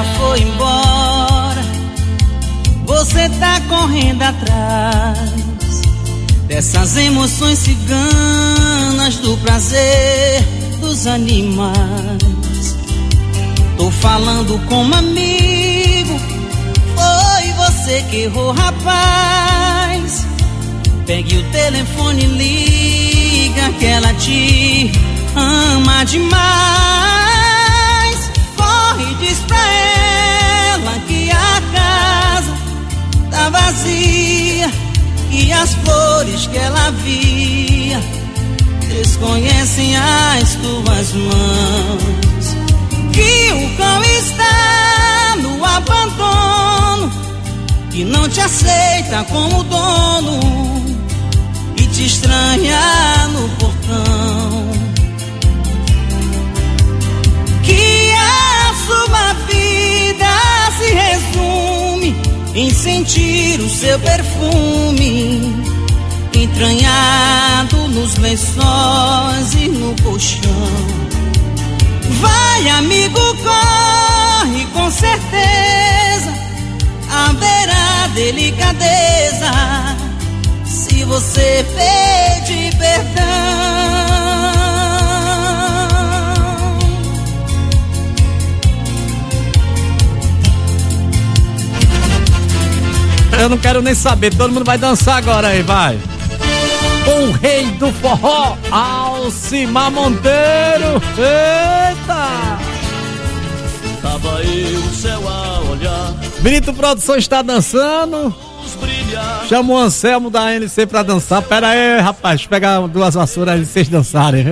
ela foi embora, você tá correndo atrás dessas emoções ciganas, do prazer dos animais. Tô falando como amigo, foi você que errou, rapaz. Pegue o telefone e liga que ela te ama demais. Corre e diz pra ela que a casa tá vazia e as flores que ela via desconhecem as tuas mãos. Que o cão está no abandono, que não te aceita como dono e te estranha no portão. Que a sua vida se resume em sentir o seu perfume entranhado nos lençóis e no colchão. Vai, amigo, corre, com certeza haverá delicadeza se você pedir perdão. Eu não quero nem saber, todo mundo vai dançar agora aí, vai. Com o rei do forró, Alcimar Monteiro. Eita! Tava eu o céu a olhar. Brito Produção está dançando. Chama o Anselmo da ANC pra dançar. Pera aí, rapaz, deixa eu pegar 2 vassouras aí e vocês dançarem.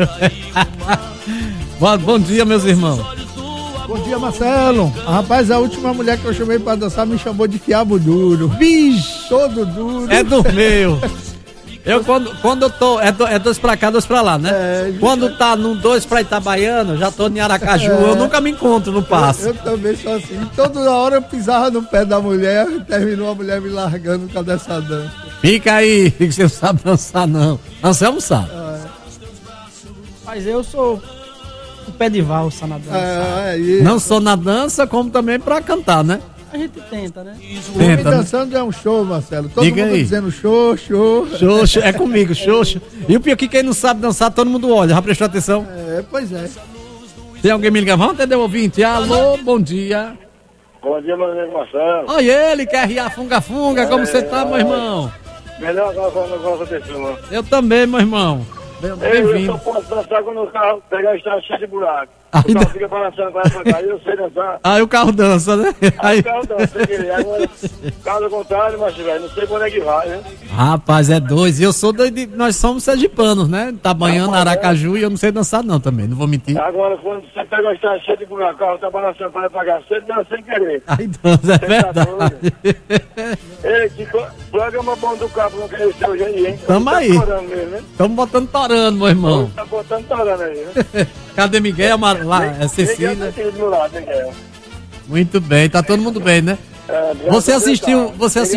Bom dia, meus irmãos. Bom dia, Marcelo. Rapaz, a última mulher que eu chamei pra dançar me chamou de quiabo duro. Bicho, todo duro. É do meu. Eu quando eu tô, é 2 pra cá, 2 pra lá, né? Quando tá num 2 pra Itabaiana, já tô em Aracaju, eu nunca me encontro no passo. Eu também sou assim. Toda hora eu pisava no pé da mulher e terminou a mulher me largando por causa dessa dança. Fica aí, que você não sabe dançar não. Anselmo sabe. Mas eu sou o pé de valsa na dança. Não só na dança, como também pra cantar, né? A gente tenta, né? Tenta, dançando é um show, Marcelo. Todo Diga mundo aí. dizendo show, show. Show, show, é comigo, show, show. E o pior que quem não sabe dançar, todo mundo olha. Já prestou atenção? Pois é. Tem alguém me ligando? Vamos atender o ouvinte. Alô, bom dia. Bom dia, meu amigo Marcelo. Olha ele, quer riar funga-funga. Como você tá, meu irmão? Melhor agora falando com essa pessoa. Eu também, meu irmão. Bem-vindo. Eu só posso dançar quando o carro pegar a estrada cheia de buraco. Aí O carro fica balançando para pra cá. Eu sei dançar. Aí o carro dança, né? Aí o carro dança, sem querer. Agora, caso contrário, mas velho, não sei quando é que vai, né? Rapaz, é 2. E eu sou nós somos sergipanos, né? Itabaiana, Aracaju, e eu não sei dançar não também, não vou mentir. Agora, quando você pega a estrada cheia de buraco, o carro tá balançando para cá, você dança sem querer. Aí dança, é verdade. Ei, que programa bom do cabo, não quer ser hoje aí, hein? Tamo tá aí. Estamos botando torando, meu irmão. Tá botando torando aí, né? Cadê Miguel? Lá, é Cecília. Miguel tá do meu lado, Miguel. Muito bem, tá todo mundo bem, né? Você assistiu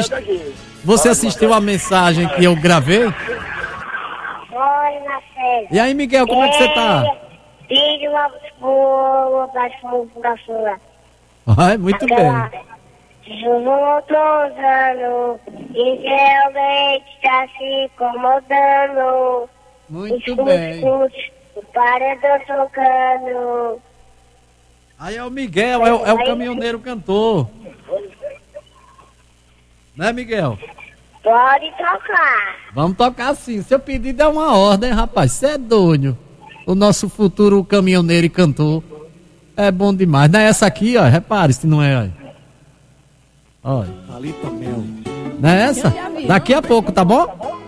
a mensagem que eu gravei? Oi, Marcelo. E aí, Miguel, como é que você tá? Filho, uma funga-funga. Ai, muito bem. Juntos e realmente está se incomodando. Muito bem. O paredão tocando. Aí é o Miguel, é o caminhoneiro cantor. Né, Miguel? Pode tocar. Vamos tocar sim. Seu pedido é uma ordem, rapaz. Você é doido. O nosso futuro caminhoneiro e cantor. É bom demais. Não é essa aqui, ó. Repare se não é. Olha. Thalita Mel. Não é essa? Daqui a pouco, tá bom?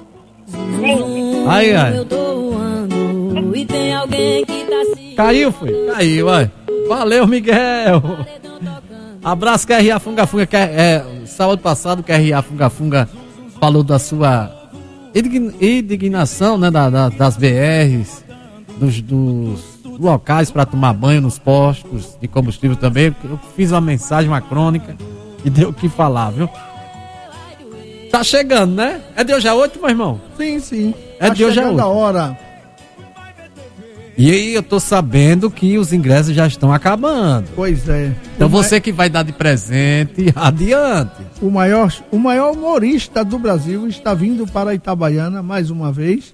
Aí, aí. E tem alguém que tá se... Caiu, foi? Caiu, vai. Valeu, Miguel. Abraço, QRA Funga Funga. Sábado passado, QRA Funga Funga falou da sua indignação, né, das BRs, dos locais para tomar banho nos postos de combustível também. Eu fiz uma mensagem, uma crônica e deu o que falar, viu? Tá chegando, né? É de hoje a 8, meu irmão? Sim, sim. É de hoje a 8. A hora. E aí eu tô sabendo que os ingressos já estão acabando. Pois é. Então você que vai dar de presente, adiante. O maior humorista do Brasil está vindo para Itabaiana mais uma vez.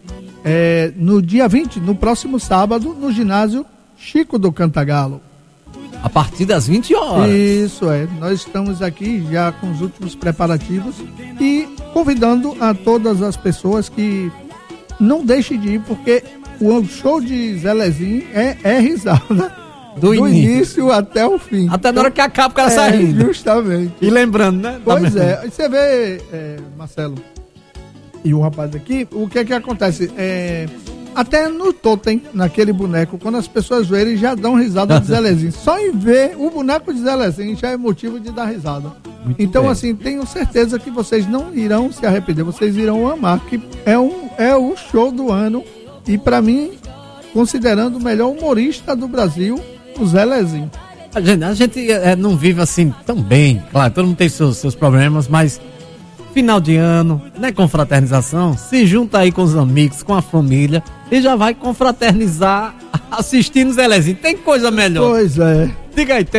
No dia 20, no próximo sábado, no ginásio Chico do Cantagalo. A partir das 20 horas. Isso é. Nós estamos aqui já com os últimos preparativos e convidando a todas as pessoas que não deixem de ir, porque o show de Zelezinho é risada. Do início até o fim. Até na hora que acaba o cara sai rindo. Justamente. E lembrando, né? Pois é. Você vê, Marcelo, e o rapaz aqui, o que é que acontece? Até no totem, naquele boneco, quando as pessoas verem, já dão risada de Zelezinho. Só em ver o boneco de Zelezinho já é motivo de dar risada. Muito então, bem. Assim, tenho certeza que vocês não irão se arrepender, vocês irão amar, que é o show do ano. E pra mim, considerando o melhor humorista do Brasil, o Zelezinho. A gente não vive assim tão bem, claro, todo mundo tem seus problemas, mas final de ano, né, confraternização, se junta aí com os amigos, com a família e já vai confraternizar assistindo o Zelezinho. Tem coisa melhor. Pois é. Diga aí, tem.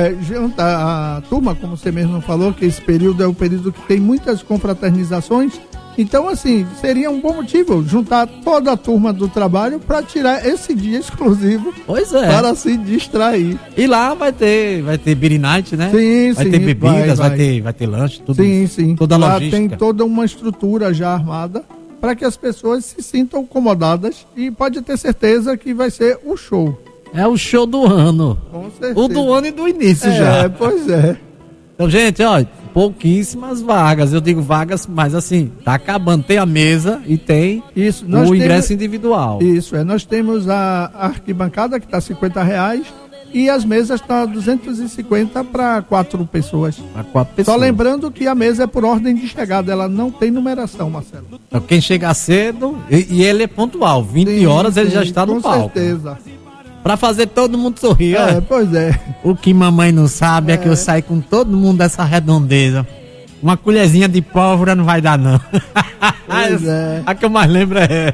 Juntar a turma, como você mesmo falou, que esse período é o período que tem muitas confraternizações. Então, assim, seria um bom motivo juntar toda a turma do trabalho para tirar esse dia exclusivo. Pois é. Para se distrair. E lá vai ter Beer Night, né? Sim, vai ter bebidas, vai ter lanche, tudo. Sim. Toda a lá logística. Tem toda uma estrutura já armada para que as pessoas se sintam acomodadas e pode ter certeza que vai ser o show. É o show do ano. Com certeza. O do ano e do início já. Pois é. Então, gente, ó, pouquíssimas vagas. Eu digo vagas, mas assim, tá acabando. Tem a mesa e tem o ingresso individual. Isso, nós temos a arquibancada que tá R$50 e as mesas tá 250 para 4 pessoas. Para 4 pessoas. Só lembrando que a mesa é por ordem de chegada, ela não tem numeração, Marcelo. Então, quem chegar cedo, e ele é pontual, 20 horas ele já está no palco. Com certeza. Pra fazer todo mundo sorrir, ó. Pois é. O que mamãe não sabe é que eu saio com todo mundo dessa redondeza. Uma colherzinha de pólvora não vai dar, não. Pois é. A que eu mais lembro é...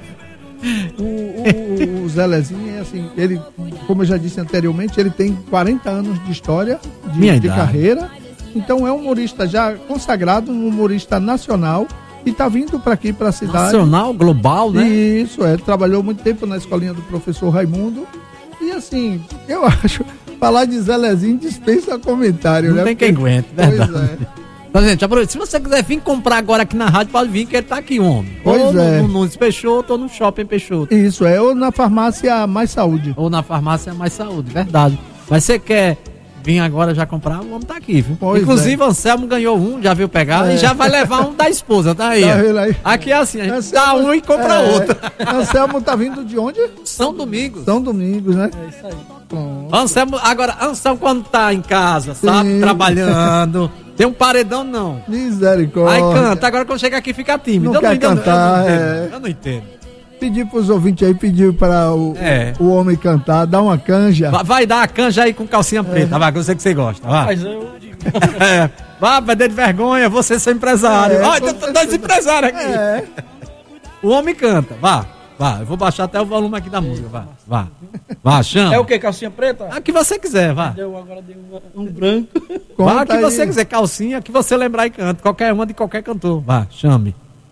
O Zelezinho é assim, ele, como eu já disse anteriormente, ele tem 40 anos de história, de carreira. Então é um humorista já consagrado, um humorista nacional. E tá vindo para aqui, para a cidade. Nacional, global, né? Isso, trabalhou muito tempo na escolinha do professor Raimundo. E assim, eu acho, falar de Zelezinho dispensa comentário, não né? Tem quem aguente, verdade. Pois é. Então, gente, aproveita. Se você quiser vir comprar agora aqui na rádio, pode vir, que ele tá aqui, homem. Pois ou é. no Peixoto ou no Shopping Peixoto. Isso, ou na farmácia Mais Saúde. Ou na farmácia Mais Saúde, verdade. Mas você quer vir agora já comprar, o homem tá aqui, viu? Pois inclusive, o Anselmo ganhou um, já veio pegar e já vai levar um da esposa, tá aí. Aqui é assim, a gente dá um e compra outro. Anselmo tá vindo de onde? São Domingos. São Domingos, né? É isso aí. Anselmo, quando tá em casa, sabe, trabalhando, tem um paredão, não. Misericórdia. Aí canta, agora quando chega aqui fica tímido. Não quer cantar, eu não entendo. Pedir pros ouvintes aí, pedir para o homem cantar, dar uma canja. Vai dar a canja aí com calcinha preta, vai, que eu sei que você gosta. Vai. Mas eu digo. Vai, perder de vergonha, você ser empresário. Olha, tem dois empresários aqui. O homem canta, vá. Eu vou baixar até o volume aqui da música, vá, chama. É o que, calcinha preta? A que você quiser, vá. Agora deu um branco. Vá, a que você quiser, calcinha, que você lembrar e canta. Qualquer uma de qualquer cantor, vá, chame.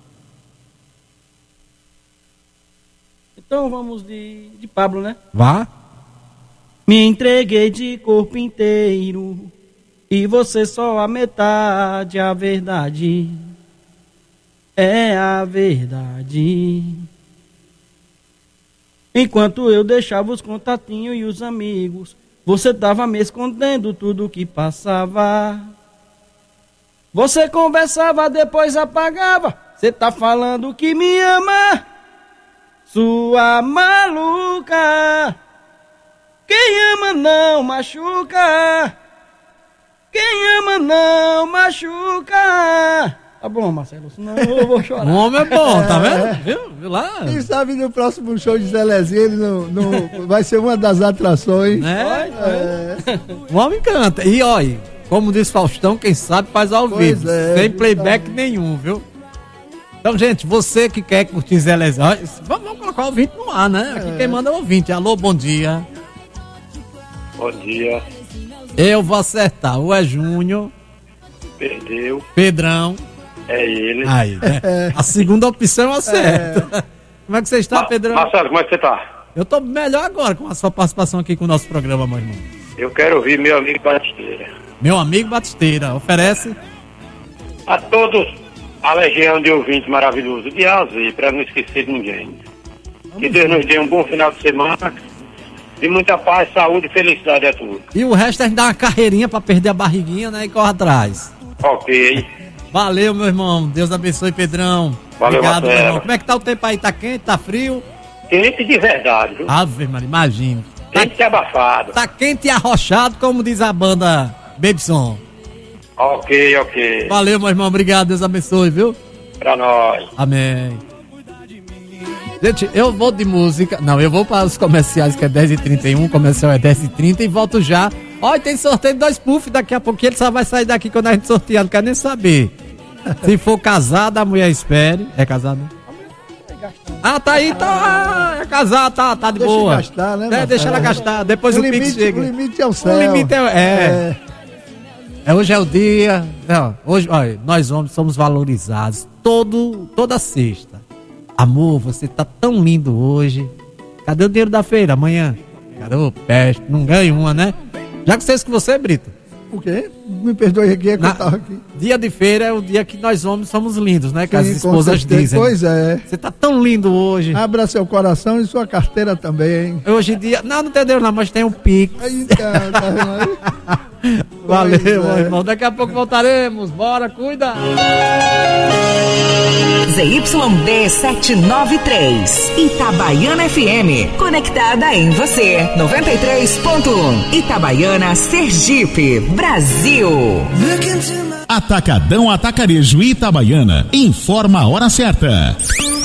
Então vamos de Pablo, né? Vá. Me entreguei de corpo inteiro e você só a metade, a verdade é a verdade. Enquanto eu deixava os contatinhos e os amigos, você tava me escondendo tudo que passava. Você conversava, depois apagava. Você tá falando que me ama, sua maluca. Quem ama não machuca. Quem ama não machuca. Tá bom, Marcelo, senão eu vou chorar. O homem é bom, tá vendo? Viu lá? Quem sabe no próximo show de Zelezinho ele não vai ser uma das atrações. O homem canta. E olha, como diz Faustão, quem sabe faz ao vivo. Sem playback nenhum, viu? Então, gente, você que quer curtir Zé Lezinho, vamos colocar o ouvinte no ar, né? Aqui quem manda é o ouvinte. Alô, bom dia. Bom dia. Eu vou acertar. O é Júnior. Perdeu. Pedrão. É ele. Aí, né? A segunda opção eu acerto. Como é que você está, Pedrão? Marcelo, como é que você tá? Eu tô melhor agora com a sua participação aqui com o nosso programa, meu irmão. Eu quero ouvir meu amigo Batisteira. Meu amigo Batisteira, oferece A todos a legião de ouvintes maravilhosos de Alzir, para não esquecer de ninguém. Que Deus nos dê um bom final de semana. E muita paz, saúde e felicidade a todos. E o resto a gente dá uma carreirinha pra perder a barriguinha, né? E corre atrás. Ok. Valeu, meu irmão. Deus abençoe, Pedrão. Valeu, obrigado, meu Marcelo. irmão. Como é que tá o tempo aí? Tá quente? Tá frio? Quente de verdade, viu? Ave, mano, imagino. Quente e abafado. Tá quente e arrochado, como diz a banda Babyson. Ok. Valeu, meu irmão. Obrigado. Deus abençoe, viu? Pra nós. Amém. Gente, eu vou de música. Não, eu vou para os comerciais, que é 10h31. O comercial é 10h30 e volto já. Olha, tem sorteio de 2 puff. Daqui a pouquinho ele só vai sair daqui quando a gente sortear. Não quero nem saber. Se for casada, a mulher espere. É casada? Ah, tá aí, tá. É casado, tá de Deixa boa. gastar, né, Deixa ela gastar. Depois o Pix chega. O limite é o céu. O limite hoje é o dia. Não, hoje, olha, nós homens somos valorizados toda sexta. Amor, você tá tão lindo hoje. Cadê o dinheiro da feira amanhã? Cadê o peste? Não ganha uma, né? Já que vocês com você, Brito. O quê? Me perdoe aqui, é que eu tava aqui. Dia de feira é o dia que nós homens somos lindos, né? Que as Sim, esposas dizem. Pois é. Você tá tão lindo hoje. Abra seu coração e sua carteira também. Hoje em dia. Não entendeu não, mas tem um Pix. Valeu, meu irmão. Daqui a pouco voltaremos. Bora, cuida. ZYD 793, Itabaiana FM, conectada em você, 93.1, Itabaiana, Sergipe, Brasil. Atacadão Atacarejo Itabaiana, informa a hora certa.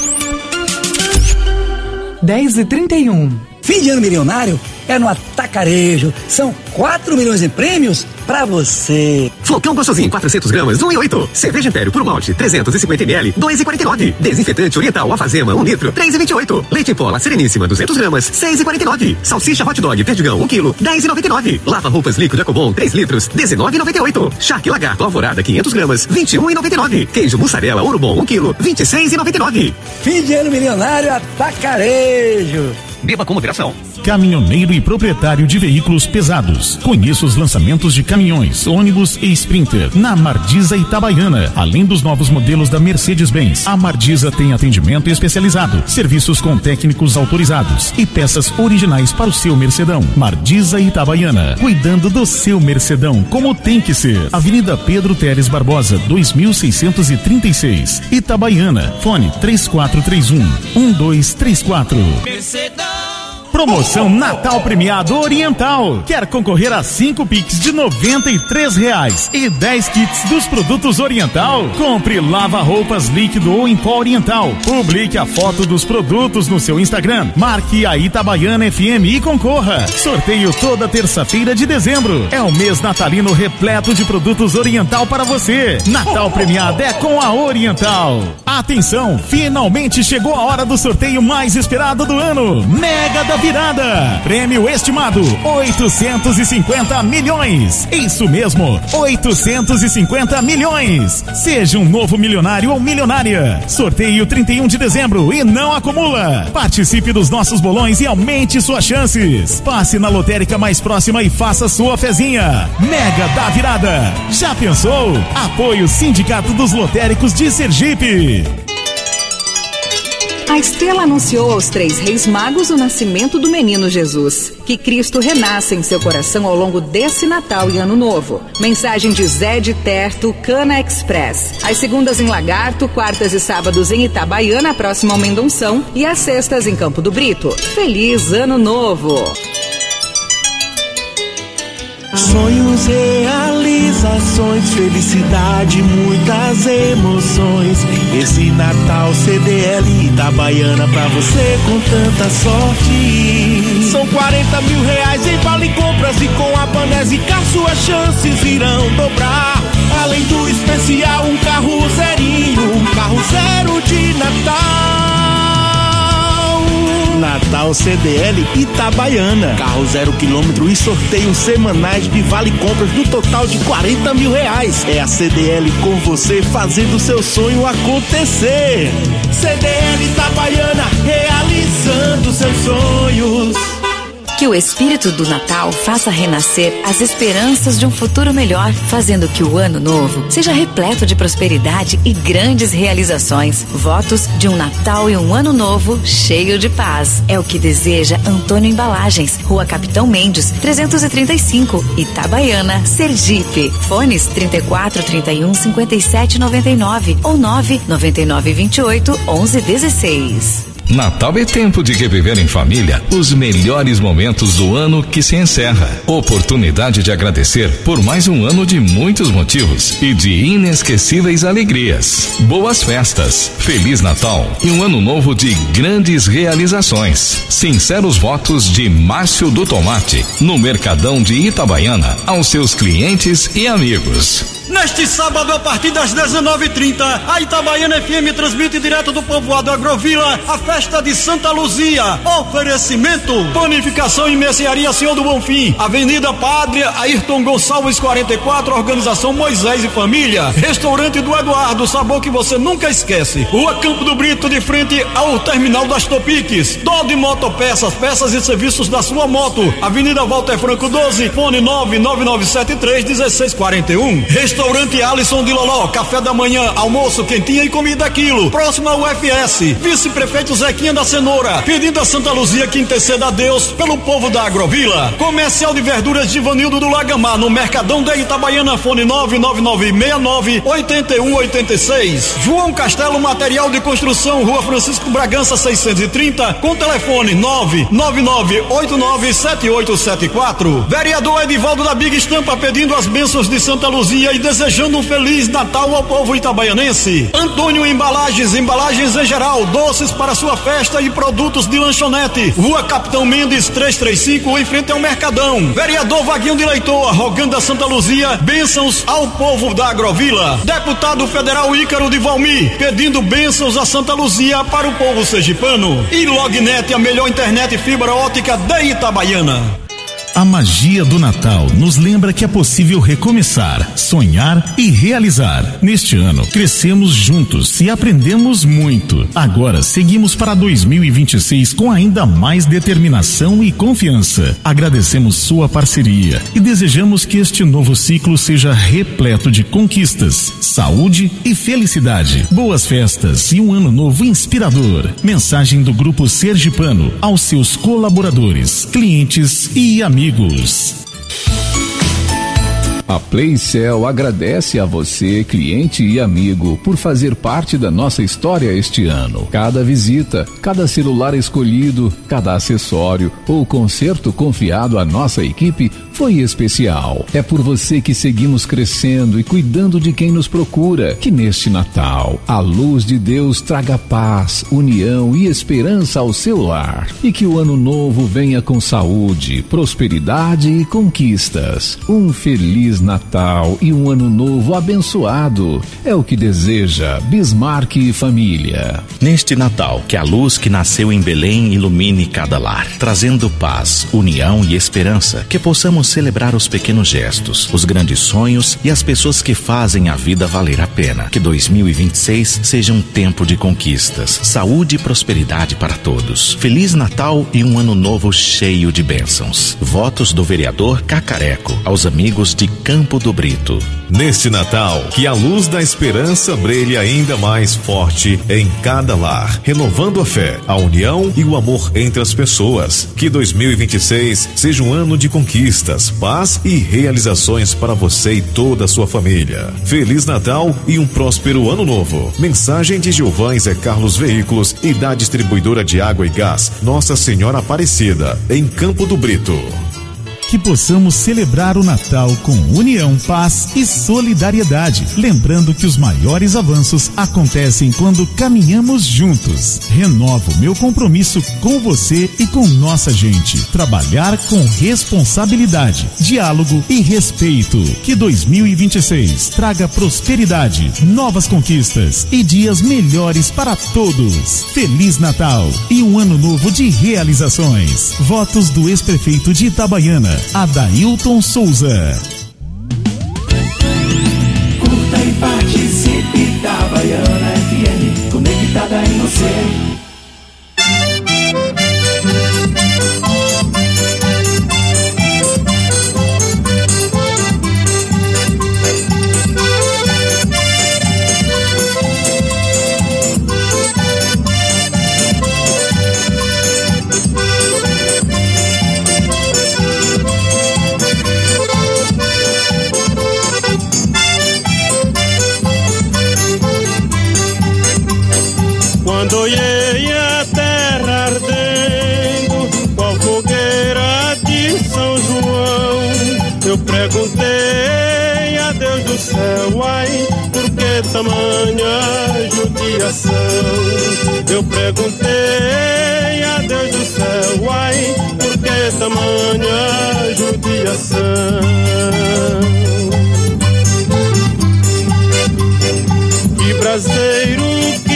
10h31. Fim de ano milionário é no Atacarejo. São 4 milhões em prêmios pra você. Flocão gostosinho, 400 gramas, 1,8. Cerveja Império por malte, 350 ml, 2,49. Desinfetante Oriental Alfazema, 1 litro, 3,28. Leite em pó La Sereníssima, 200 gramas, 6,49. Salsicha Hot Dog Perdigão, 1 quilo, 10,99. Lava roupas líquido Ecobon, 3 litros, 19,98. Charque Lagarto Alvorada, 500 gramas, 21,99. Queijo mussarela Ouro-Bom, 1 quilo, 26,99. Fim de ano milionário Atacarejo. Beba com moderação. Caminhoneiro e proprietário de veículos pesados. Conheça os lançamentos de caminhões, ônibus e Sprinter na Mardiza Itabaiana. Além dos novos modelos da Mercedes-Benz, a Mardiza tem atendimento especializado, serviços com técnicos autorizados e peças originais para o seu Mercedão. Mardiza Itabaiana, cuidando do seu Mercedão como tem que ser. Avenida Pedro Teres Barbosa, 2636, Itabaiana. Fone 3431-1234. Mercedão. Promoção Natal Premiado Oriental. Quer concorrer a 5 Pix de R$93 e 10 kits dos produtos Oriental? Compre lava-roupas líquido ou em pó Oriental. Publique a foto dos produtos no seu Instagram. Marque a Itabaiana FM e concorra. Sorteio toda terça-feira de dezembro. É o mês natalino repleto de produtos Oriental para você. Natal Premiado é com a Oriental. Atenção, finalmente chegou a hora do sorteio mais esperado do ano. Mega da Virada. Prêmio estimado 850 milhões. Isso mesmo, 850 milhões. Seja um novo milionário ou milionária. Sorteio 31 de dezembro e não acumula. Participe dos nossos bolões e aumente suas chances. Passe na lotérica mais próxima e faça sua fezinha. Mega da Virada. Já pensou? Apoio Sindicato dos Lotéricos de Sergipe. A estrela anunciou aos 3 reis magos o nascimento do menino Jesus. Que Cristo renasça em seu coração ao longo desse Natal e Ano Novo. Mensagem de Zé de Terto, Cana Express. Às segundas em Lagarto, quartas e sábados em Itabaiana, próximo ao Mendonção, e às sextas em Campo do Brito. Feliz Ano Novo! Sonhos, realizações, felicidade, muitas emoções. Esse Natal CDL Itabaiana pra você com tanta sorte. São 40 mil reais em vale compras e com a Banésica suas chances irão dobrar. Além do especial, um carro zerinho, um carro zero de Natal. Natal CDL Itabaiana. Carro 0 km e sorteios semanais de vale compras no total de R$40 mil. É a CDL com você fazendo seu sonho acontecer. CDL Itabaiana, realizando seus sonhos. Que o espírito do Natal faça renascer as esperanças de um futuro melhor, fazendo que o ano novo seja repleto de prosperidade e grandes realizações. Votos de um Natal e um ano novo cheio de paz. É o que deseja Antônio Embalagens, Rua Capitão Mendes, 335, Itabaiana, Sergipe. Fones 34 31 57 99 ou 999 28 11 16. Natal é tempo de reviver em família os melhores momentos do ano que se encerra. Oportunidade de agradecer por mais um ano de muitos motivos e de inesquecíveis alegrias. Boas festas, Feliz Natal e um ano novo de grandes realizações. Sinceros votos de Márcio do Tomate, no Mercadão de Itabaiana, aos seus clientes e amigos. Neste sábado, a partir das 19h30, a Itabaiana FM transmite direto do povoado Agrovila a festa de Santa Luzia. Oferecimento: Panificação e Mercearia Senhor do Bonfim, Avenida Padre Ayrton Gonçalves 44, Organização Moisés e Família. Restaurante do Eduardo, sabor que você nunca esquece. Rua Campo do Brito, de frente ao Terminal das Topiques. Dodi Motopeças, peças e serviços da sua moto. Avenida Walter Franco 12, fone 99973-1641. Restaurante Alisson de Loló, café da manhã, almoço, quentinha e comida quilo. Próximo ao UFS. Vice-prefeito Zequinha da Cenoura, pedindo a Santa Luzia que interceda a Deus pelo povo da Agrovila. Comercial de verduras Givanildo do Lagamar, no Mercadão da Itabaiana, fone 99969-8186. João Castelo Material de Construção, Rua Francisco Bragança 630, com telefone 999897874. Vereador Edivaldo da Big Estampa, pedindo as bênçãos de Santa Luzia e desejando um Feliz Natal ao povo itabaianense. Antônio Embalagens, embalagens em geral, doces para sua festa e produtos de lanchonete. Rua Capitão Mendes 335, em frente ao Mercadão. Vereador Vaguinho de Leitor, rogando a Santa Luzia bênçãos ao povo da Agrovila. Deputado Federal Ícaro de Valmir, pedindo bênçãos a Santa Luzia para o povo sergipano. E Lognet, a melhor internet fibra ótica da Itabaiana. A magia do Natal nos lembra que é possível recomeçar, sonhar e realizar. Neste ano, crescemos juntos e aprendemos muito. Agora, seguimos para 2026 com ainda mais determinação e confiança. Agradecemos sua parceria e desejamos que este novo ciclo seja repleto de conquistas, saúde e felicidade. Boas festas e um ano novo inspirador. Mensagem do Grupo Sergipano aos seus colaboradores, clientes e amigos. A Playcell agradece a você, cliente e amigo, por fazer parte da nossa história este ano. Cada visita, cada celular escolhido, cada acessório ou conserto confiado à nossa equipe foi especial. É por você que seguimos crescendo e cuidando de quem nos procura, que neste Natal a luz de Deus traga paz, união e esperança ao seu lar. E que o ano novo venha com saúde, prosperidade e conquistas. Um Feliz Natal e um ano novo abençoado. É o que deseja Bismarck e família. Neste Natal, que a luz que nasceu em Belém ilumine cada lar, trazendo paz, união e esperança, que possamos celebrar os pequenos gestos, os grandes sonhos e as pessoas que fazem a vida valer a pena. Que 2026 seja um tempo de conquistas, saúde e prosperidade para todos. Feliz Natal e um ano novo cheio de bênçãos. Votos do vereador Cacareco aos amigos de Campo do Brito. Neste Natal, que a luz da esperança brilhe ainda mais forte em cada lar, renovando a fé, a união e o amor entre as pessoas. Que 2026 seja um ano de conquistas, paz e realizações para você e toda a sua família. Feliz Natal e um próspero ano novo. Mensagem de Gilvan Zé Carlos Veículos e da distribuidora de água e gás Nossa Senhora Aparecida, em Campo do Brito. Que possamos celebrar o Natal com união, paz e solidariedade. Lembrando que os maiores avanços acontecem quando caminhamos juntos. Renovo meu compromisso com você e com nossa gente. Trabalhar com responsabilidade, diálogo e respeito. Que 2026 traga prosperidade, novas conquistas e dias melhores para todos. Feliz Natal e um ano novo de realizações. Votos do ex-prefeito de Itabaiana, Adailton Souza. Curta e participe, Itabaiana FM, conectada em você. Quando olhei a terra ardendo, qual fogueira de São João, eu perguntei a Deus do céu, ai, por que tamanha judiação? Eu perguntei a Deus do céu, ai, por que tamanha judiação? Que braseiro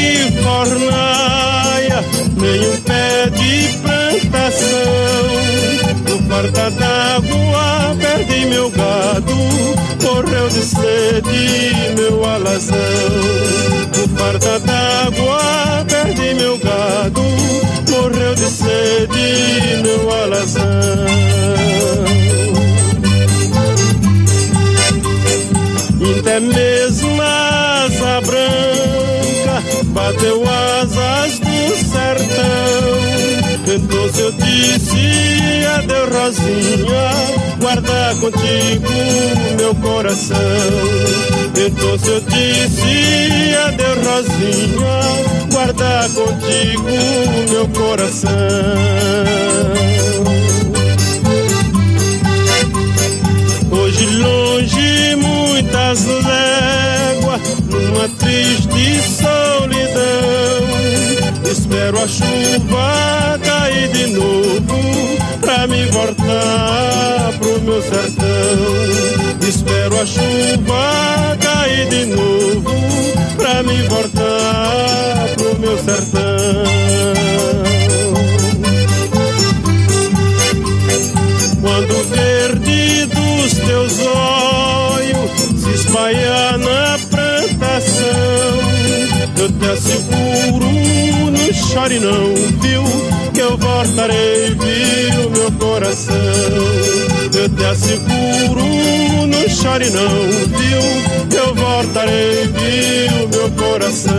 fornaia, nem um pé de plantação. No farda d'água perdi meu gado, morreu de sede meu alazão. No farda d'água perdi meu gado, morreu de sede meu alazão. Até mesmo a asa branca bateu asas do sertão. Então se eu disse adeus Rosinha, guarda contigo meu coração. Então se eu disse adeus Rosinha, guarda contigo meu coração. Hoje longe muitas léguas, numa triste solidão, espero a chuva cair de novo pra me voltar pro meu sertão. Espero a chuva cair de novo pra me voltar pro meu sertão. Quando o verde dos teus olhos se espalhar na plantação, eu te asseguro, não chore não, viu, que eu voltarei, viu, meu coração. Eu te asseguro, não chore não, viu, que eu voltarei, viu, meu coração.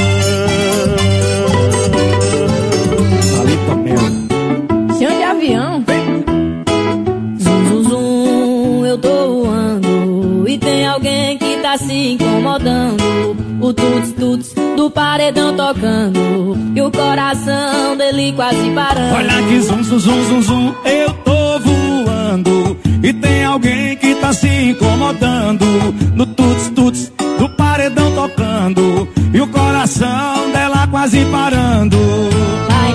Chão de avião. Zum, zum, zum, eu tô voando e tem alguém que tá se incomodando. O tuts, tuts do paredão tocando e o coração dele quase parando. Olha que zum, zum, zum, zum, zum, eu tô voando e tem alguém que tá se incomodando. No tuts, tuts do paredão tocando e o coração dela quase parando. Vai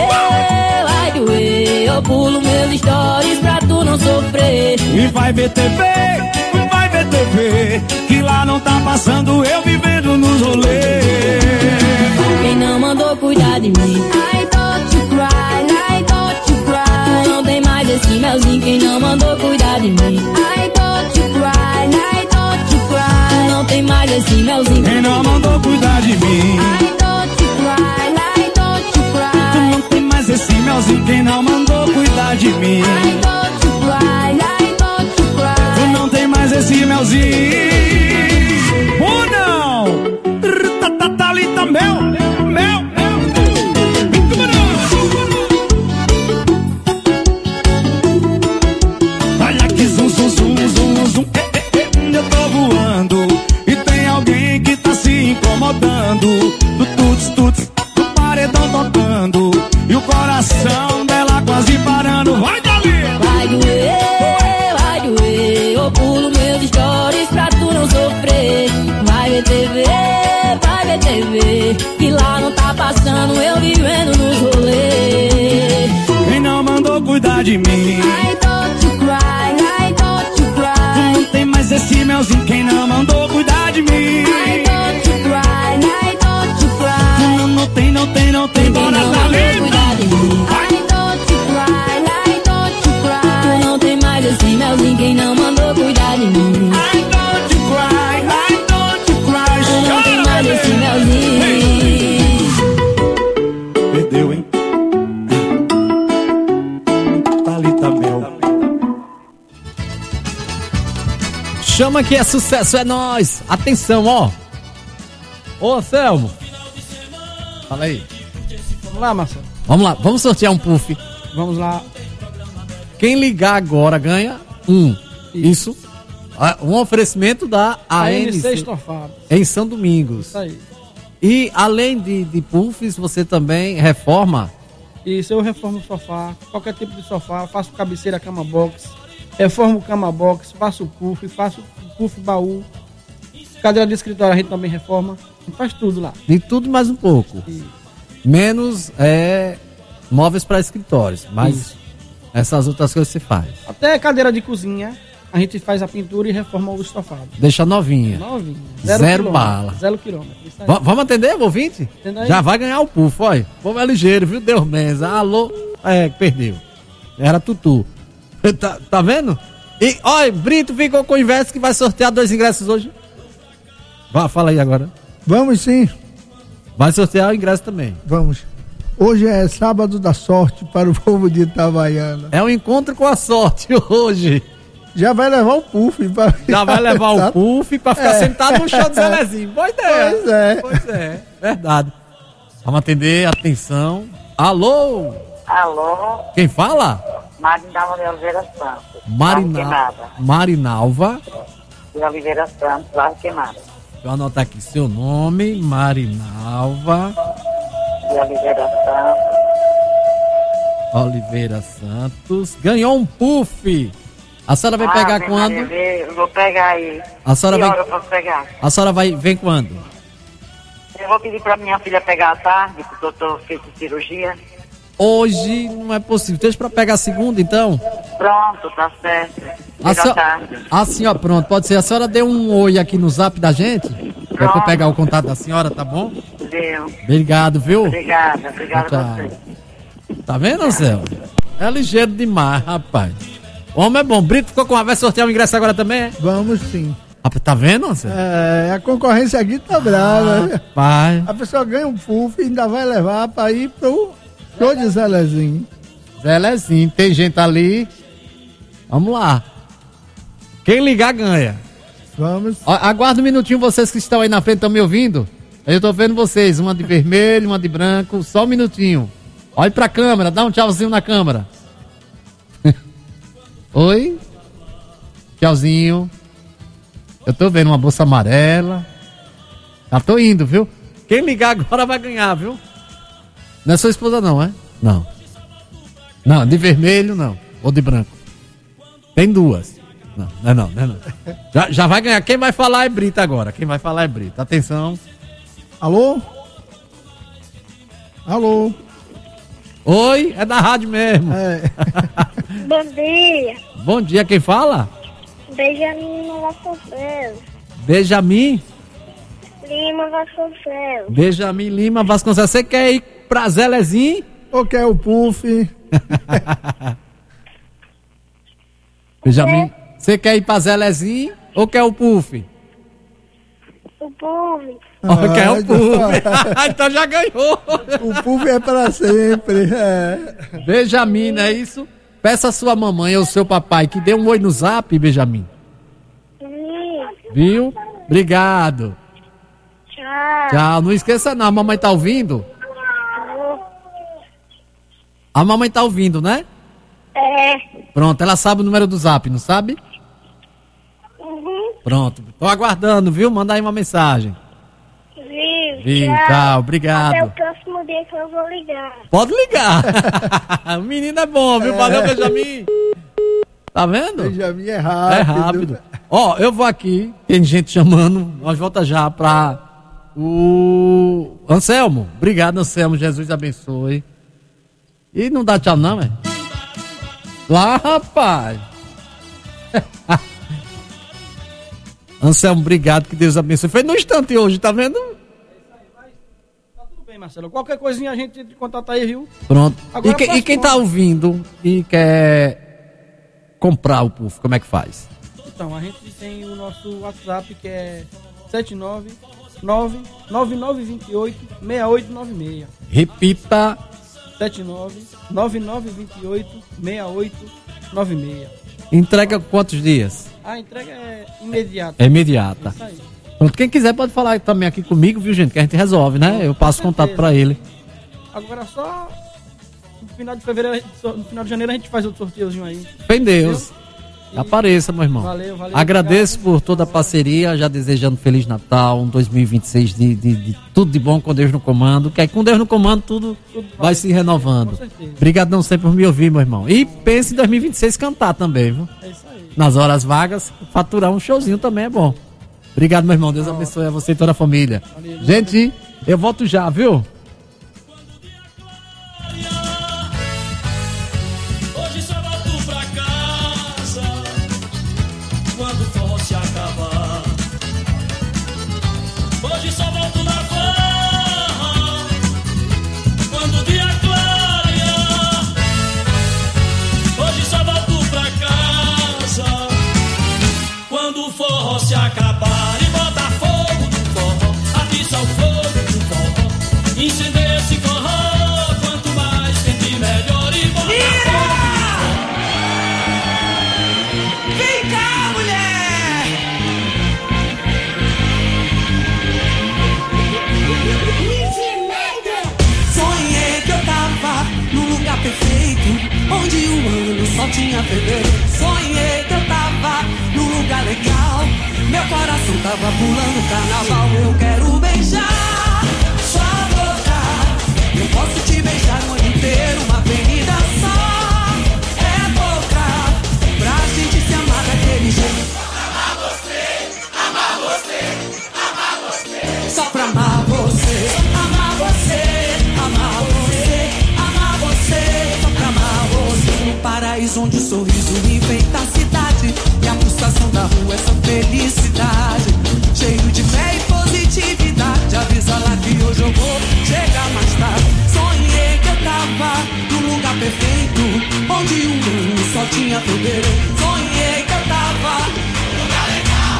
doer, eu pulo meus stories pra tu não sofrer. E vai ver TV, que lá não tá passando eu vivendo nos rolês. Quem não mandou cuidar de mim? I don't you cry, I don't you cry. Tu não tem mais esse melzinho. Quem não mandou cuidar de mim? I don't you cry, I don't you cry. Tu não tem mais esse melzinho. Quem não mandou cuidar de mim? I don't you cry, I don't you cry. Tu não tem mais esse melzinho. Quem não mandou cuidar de mim? I don't you cry, I don't you cry. Tu não tem mais esse melzinho. Ou não? Thalita, mel. Olha que zum, zum, zum, zum, zum. Eu tô voando e tem alguém que tá se incomodando. Do tuts, tuts, do paredão tocando e o coração dela quase parando. Vai, Dali! Vai doer, cuidar de mim. I don't you cry, I don't you cry. Não tem mais esse melzinho, quem não mandou cuidar de mim. I don't you cry, I don't you cry. Não tem, bora não tá mandou cuidar de mim. I don't you cry, I don't you cry. Tu não tem mais esse melzinho, quem não mandou cuidar de mim. I don't you cry, I don't you cry. Tu não tem mais esse melzinho. Perdeu, hein? Thalita Mel. Chama que é sucesso, é nóis. Atenção, ó. Ô, Anselmo. Fala aí. Vamos lá, Marcelo. Vamos lá, vamos sortear um puff. Vamos lá. Quem ligar agora ganha um. Isso. Um oferecimento da ANC Estofado. em São Domingos. Isso aí. E além de puffs, você também reforma? Isso, eu reformo o sofá, qualquer tipo de sofá, faço cabeceira, cama box, reformo cama box, faço puff baú, cadeira de escritório a gente também reforma, a gente faz tudo lá. De tudo mais um pouco. Isso. Menos móveis para escritórios, mas Isso. essas outras coisas você faz. Até cadeira de cozinha, a gente faz a pintura e reforma o estofado. Deixa novinha. Novinha. Zero bala. 0 quilômetro. Isso aí. Vamos atender, ouvinte? Aí. Já vai ganhar o puff, olha. O povo é ligeiro, viu? Deus benza. Alô? Perdeu. Era Tutu. Tá vendo? E, olha, Brito ficou com o inverso que vai sortear 2 ingressos hoje. Fala aí agora. Vamos sim. Vai sortear o ingresso também. Vamos. Hoje é sábado da sorte para o povo de Itabaiana. É um encontro com a sorte hoje. Já vai levar o puff. Já vai levar o puff pra ficar sentado no chão do Zelezinho. Boa ideia. Pois é, verdade. Vamos atender, atenção. Alô? Alô? Quem fala? Marinalva de Oliveira Santos. Marinalva de Oliveira Santos, Barra Queimada. Deixa eu anotar aqui seu nome, Marinalva de Oliveira Santos. Ganhou um puff. A senhora vai pegar quando? Eu vou pegar aí. A senhora que vai... hora eu posso pegar? A senhora vem quando? Eu vou pedir pra minha filha pegar à tarde, porque eu tô feito cirurgia. Hoje não é possível. Deixa pra pegar a segunda, então. Pronto, tá certo. A senhora, pronto, pode ser. A senhora deu um oi aqui no zap da gente? Pra eu pegar o contato da senhora, tá bom? Deu. Obrigado, viu? Obrigada a você. Tá vendo, Anselmo? É ligeiro demais, rapaz. O homem é bom. Brito ficou com a... Vai sortear o ingresso agora também? Vamos sim. Tá vendo, Anselmo? A concorrência aqui tá brava. Pai. A pessoa ganha um puff e ainda vai levar pra ir pro show de Zelezinho. Zelezinho, tem gente ali. Vamos lá. Quem ligar ganha. Vamos. Aguarda um minutinho, vocês que estão aí na frente estão me ouvindo. Eu tô vendo vocês, uma de vermelho, uma de branco, só um minutinho. Olhe pra câmera, dá um tchauzinho na câmera. Oi? Tchauzinho. Eu tô vendo uma bolsa amarela. Já tô indo, viu? Quem ligar agora vai ganhar, viu? Não é sua esposa não, é? Não. Não, de vermelho não. Ou de branco. Tem duas. Não. Já vai ganhar. Quem vai falar é Brito agora. Quem vai falar é Brito. Atenção. Alô? Alô? Oi, é da rádio mesmo. Bom dia. Bom dia, quem fala? Benjamin Lima Vasconcelos. Benjamin? Lima Vasconcelos. Benjamin Lima Vasconcelos. Você quer ir pra Zelezinho? Ou quer o puff? Benjamin, você quer ir pra Zelezinho ou quer o puff? O puff. Quer o puff. Então já ganhou. O puff é pra sempre. Benjamin, não é isso? Peça a sua mamãe ou seu papai que dê um oi no zap, Benjamin. Viu? Obrigado. Tchau. Não esqueça não, a mamãe tá ouvindo? A mamãe tá ouvindo, né? Pronto, ela sabe o número do zap, não sabe? Pronto, tô aguardando, viu? Manda aí uma mensagem. Viu, tchau, obrigado. Até o próximo dia que eu vou ligar. Pode ligar. O menino é bom, viu? Valeu, Benjamin. Tá vendo? Benjamin é rápido. É rápido. Ó, eu vou aqui, tem gente chamando, nós volta já pra o Anselmo. Obrigado, Anselmo, Jesus abençoe. E não dá tchau não, é? Lá, rapaz. Anselmo, obrigado, que Deus abençoe. Foi no instante hoje, tá vendo? Tudo bem, Marcelo. Qualquer coisinha a gente contata aí, viu? Pronto. Agora E quem tá ouvindo e quer comprar o puff, como é que faz? Então, a gente tem o nosso WhatsApp, que é 79999286896. Repita. 79999286896. Entrega quantos dias? A entrega é imediata. É imediata. Isso aí. Pronto, quem quiser pode falar também aqui comigo, viu, gente? Que a gente resolve, né? Eu passo contato pra ele. Agora só no final de fevereiro, no final de janeiro a gente faz outro sorteiozinho aí. Fé em Deus. Apareça, meu irmão. Valeu. Agradeço por toda a parceria, já desejando Feliz Natal, um 2026 de tudo de bom com Deus no comando, que aí com Deus no comando tudo vai se renovando. Com certeza. Obrigadão sempre por me ouvir, meu irmão. E pense em 2026 cantar também, viu? É isso aí. Nas horas vagas, faturar um showzinho também é bom. Obrigado, meu irmão. Deus abençoe a você e toda a família. Valeu. Gente, eu volto já, viu? Hoje só volto pra casa quando o forró se acabar. Hoje só volto na farra quando o dia clarear. Hoje só volto pra casa quando o forró se acabar. E botar fogo no forró, atiça o fogo no forró, incendeia esse forró, quanto mais quente melhor. E botar fogo no forró. Vem cá, mulher! Sonhei que eu tava num lugar perfeito, onde o ano só tinha fevereiro. Sonhei que eu tava num lugar legal, meu coração tava pulando carnaval. Eu quero beijar sua boca, eu posso te beijar o ano inteiro, uma avenida só é boca pra gente se amar daquele jeito. Amar você, amar você, amar você, só pra amar você, amar você, amar você, amar você, só pra amar você. Um paraíso onde o sorriso enfeita a cidade e a pulsação da rua é só felicidade, cheio de fé e positividade. Avisa lá que hoje eu vou chegar mais tarde. Sonhei que eu tava num lugar perfeito, onde o mundo só tinha fevereiro. Sonhei que eu tava num lugar legal,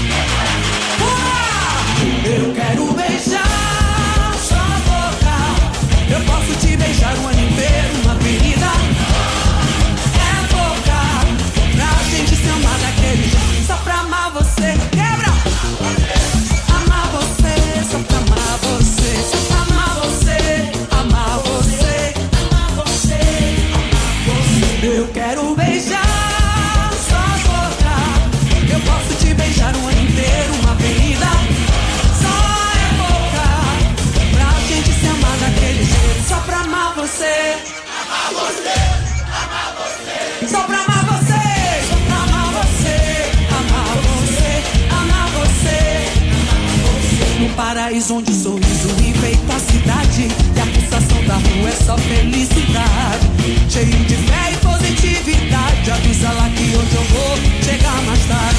eu quero beijar sua boca, eu posso te beijar o ano inteiro, uma avenida é boca pra gente se amar daquele jeito, só pra amar você. Quebra! Amar você, só pra amar você, amar você, amar você, amar você, amar você. Eu quero beijar sua boca, eu posso te beijar o ano inteiro, uma avenida só é boca pra gente se amar daquele jeito, só pra amar você, amar você, amar você, só pra amar você, só pra amar você, amar você, amar você, amar você. No paraíso onde o sorriso enfeita a cidade e a pulsação da rua é só felicidade, cheio de fé e positividade. Avisa lá que hoje eu vou chegar mais tarde.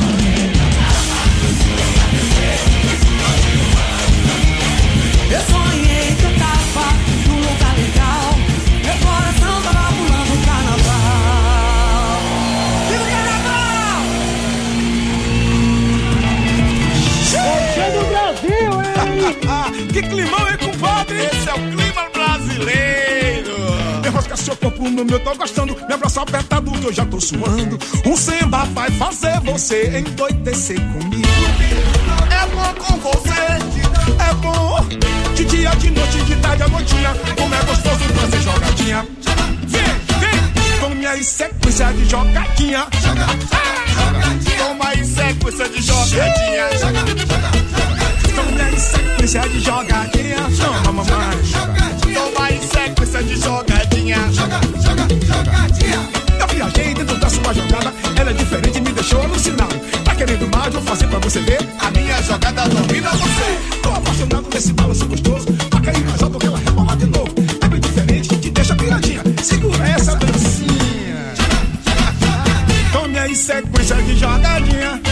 Eu sonhei que eu tava num lugar legal, meu coração tava pulando o carnaval. Viva o carnaval! Cheio do Brasil, hein? Que climão, hein, compadre? Esse é o clima brasileiro. Enrosca seu corpo no meu, tô gostando. Me abraça apertado que eu já tô suando. Um samba vai fazer você endoidecer comigo. É bom com você, é bom. De dia, de noite, de tarde, à noitinha. Como é gostoso fazer jogadinha. Vem, vem, tome aí sequência de jogadinha. Toma aí sequência de jogadinha. Toma aí sequência de jogadinha. Toma, mamãe. Toma aí sequência de jogadinha. Eu viajei dentro da sua jogada. Ela é diferente, me deixou alucinado. Tá querendo mais, vou fazer pra você ver. A minha jogada domina você. Tô apaixonado nesse balanço gostoso. Pra cair mais alto que ela rebolar de novo. É bem diferente, te deixa piradinha. Segura essa dancinha.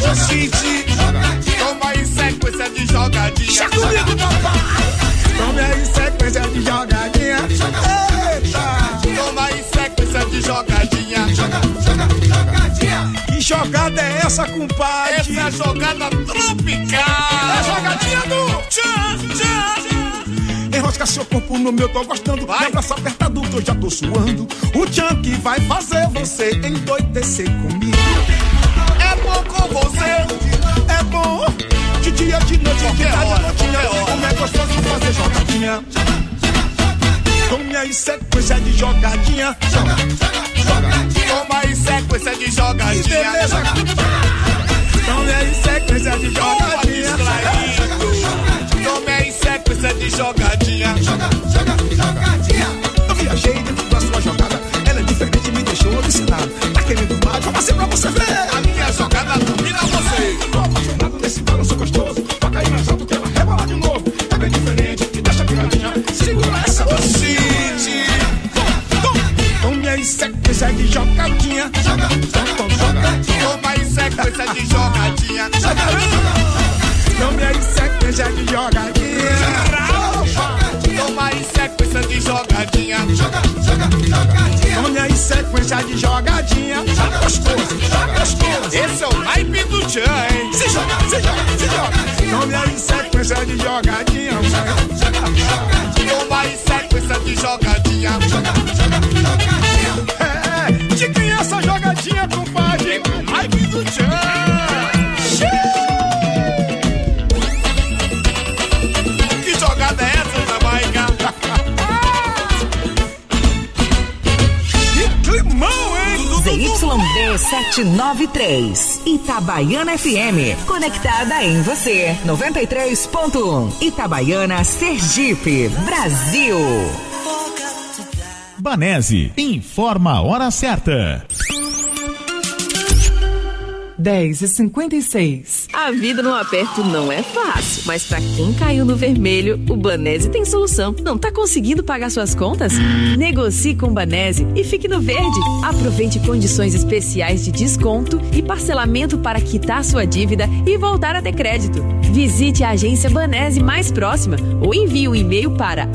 Oxente, toma aí sequência de jogadinha. Chega comigo, papai. Toma aí sequência de jogadinha. Eita, toma aí sequência de jogadinha. Jogadinha. Que jogada é essa, compadre? Essa é a jogada tropical. É a jogadinha do tchan. Enrosca seu corpo no meu, tô gostando. Me abraça apertado que eu já tô suando. O tchan que vai fazer você endoidecer comigo. É bom com você, é bom. De dia, de noite, de tarde, de noitinha. Como é gostoso fazer jogadinha. Tome aí sequência de jogadinha. Toma aí sequência de jogadinha. Beleza. Tome aí sequência de jogadinha. Tome aí sequência de jogadinha. Eu viajei dentro da sua jogada. Ela é diferente, me deixou alucinado. Tá querendo mais? Vou fazer pra você ver. A minha jogada domina você. Tô apaixonado nesse balanço gostoso. Toca aí mais alto que ela rebola de novo. É bem diferente, me deixa piradinha. Segura essa oxite. Tome aí sequência de jogadinha. Toma aí sequência de jogadinha. Tome aí sequência de jogadinha. Toma aí sequência de jogadinha. Tome aí sequência de jogadinha. Tá gostoso, tá gostoso. Esse é o naipe do tchan, hein? Se joga, se joga, se joga. Tome aí sequência de jogadinha. Toma aí sequência de jogadinha. É, de quem é essa jogadinha, compadre? Naipe do tchan. Que jogada é essa, Jamaica? Que climão, hein? ZYD 793, Itabaiana FM, conectada em você, 93.1, Itabaiana, Sergipe, Brasil. Banese, informa a hora certa. 10h56. A vida no aperto não é fácil, mas pra quem caiu no vermelho, o Banese tem solução. Não tá conseguindo pagar suas contas? Negocie com o Banese e fique no verde. Aproveite condições especiais de desconto e parcelamento para quitar sua dívida e voltar a ter crédito. Visite a agência Banese mais próxima ou envie um e-mail para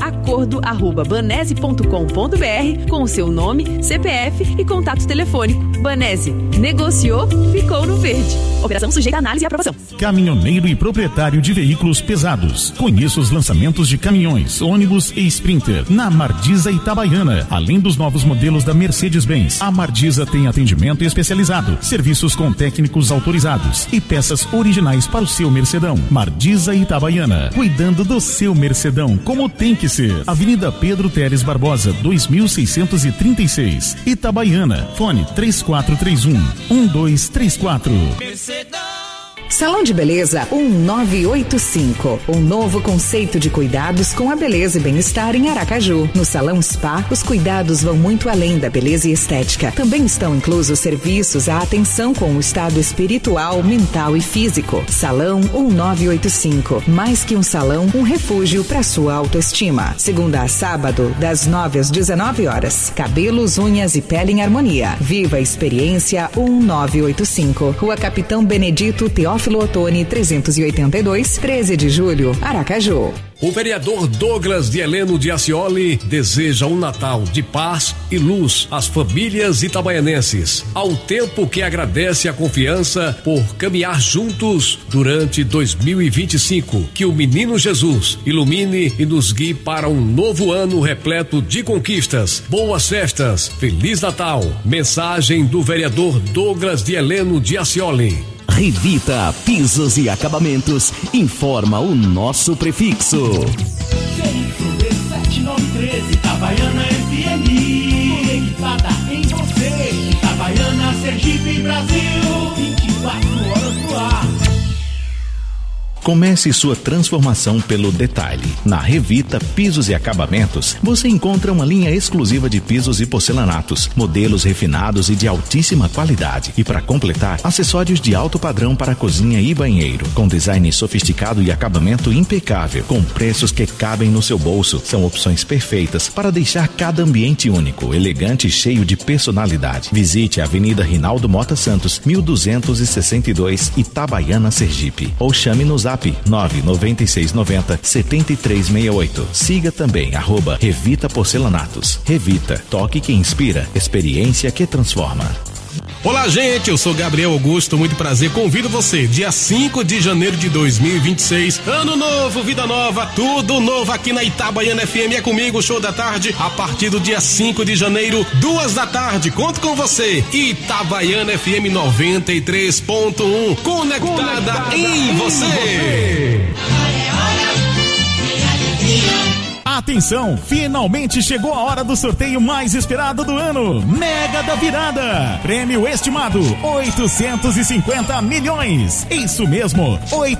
acordo@banese.com.br com o seu nome, CPF e contato telefônico. Banese, negociou, ficou no verde. Operação sujeita a análise e aprovação. Caminhoneiro e proprietário de veículos pesados. Conheça os lançamentos de caminhões, ônibus e Sprinter na Mardiza Itabaiana. Além dos novos modelos da Mercedes-Benz, a Mardiza tem atendimento especializado, serviços com técnicos autorizados e peças originais para o seu Mercedão. Mardiza Itabaiana, cuidando do seu Mercedão como tem que ser. Avenida Pedro Teres Barbosa, 2636, Itabaiana. Fone 3431-1234. Salão de Beleza 1985. Um novo conceito de cuidados com a beleza e bem-estar em Aracaju. No Salão Spa, os cuidados vão muito além da beleza e estética. Também estão inclusos serviços à atenção com o estado espiritual, mental e físico. Salão 1985. Mais que um salão, um refúgio para sua autoestima. Segunda a sábado, das 9 às 19 horas. Cabelos, unhas e pele em harmonia. Viva a experiência 1985. Rua Capitão Benedito Teófilo Otoni, 382, 13 de julho, Aracaju. O vereador Douglas de Heleno de Ascioli deseja um Natal de paz e luz às famílias itabaianenses, ao tempo que agradece a confiança por caminhar juntos durante 2025. Que o Menino Jesus ilumine e nos guie para um novo ano repleto de conquistas. Boas festas, Feliz Natal. Mensagem do vereador Douglas de Heleno de Ascioli. Revita Pisos e Acabamentos informa o nosso prefixo. ZYD7913, Itabaiana FM. Conectada em você, Itabaiana, Sergipe, Brasil. 24 horas no ar. Comece sua transformação pelo detalhe. Na Revita Pisos e Acabamentos, você encontra uma linha exclusiva de pisos e porcelanatos, modelos refinados e de altíssima qualidade. E para completar, acessórios de alto padrão para cozinha e banheiro, com design sofisticado e acabamento impecável, com preços que cabem no seu bolso. São opções perfeitas para deixar cada ambiente único, elegante e cheio de personalidade. Visite a Avenida Rinaldo Mota Santos, 1262, Itabaiana, Sergipe. Ou chame no Zap 99690-7368. Siga também @Revita Porcelanatos. Revita, toque que inspira, experiência que transforma. Olá, gente, eu sou Gabriel Augusto, muito prazer, convido você, dia 5 de janeiro de 2026, ano novo, vida nova, tudo novo aqui na Itabaiana FM, é comigo, show da tarde, a partir do dia 5 de janeiro, 2 da tarde, conto com você, Itabaiana FM 93.1, conectada em você. Atenção, finalmente chegou a hora do sorteio mais esperado do ano, Mega da Virada. Prêmio estimado 850 milhões. Isso mesmo,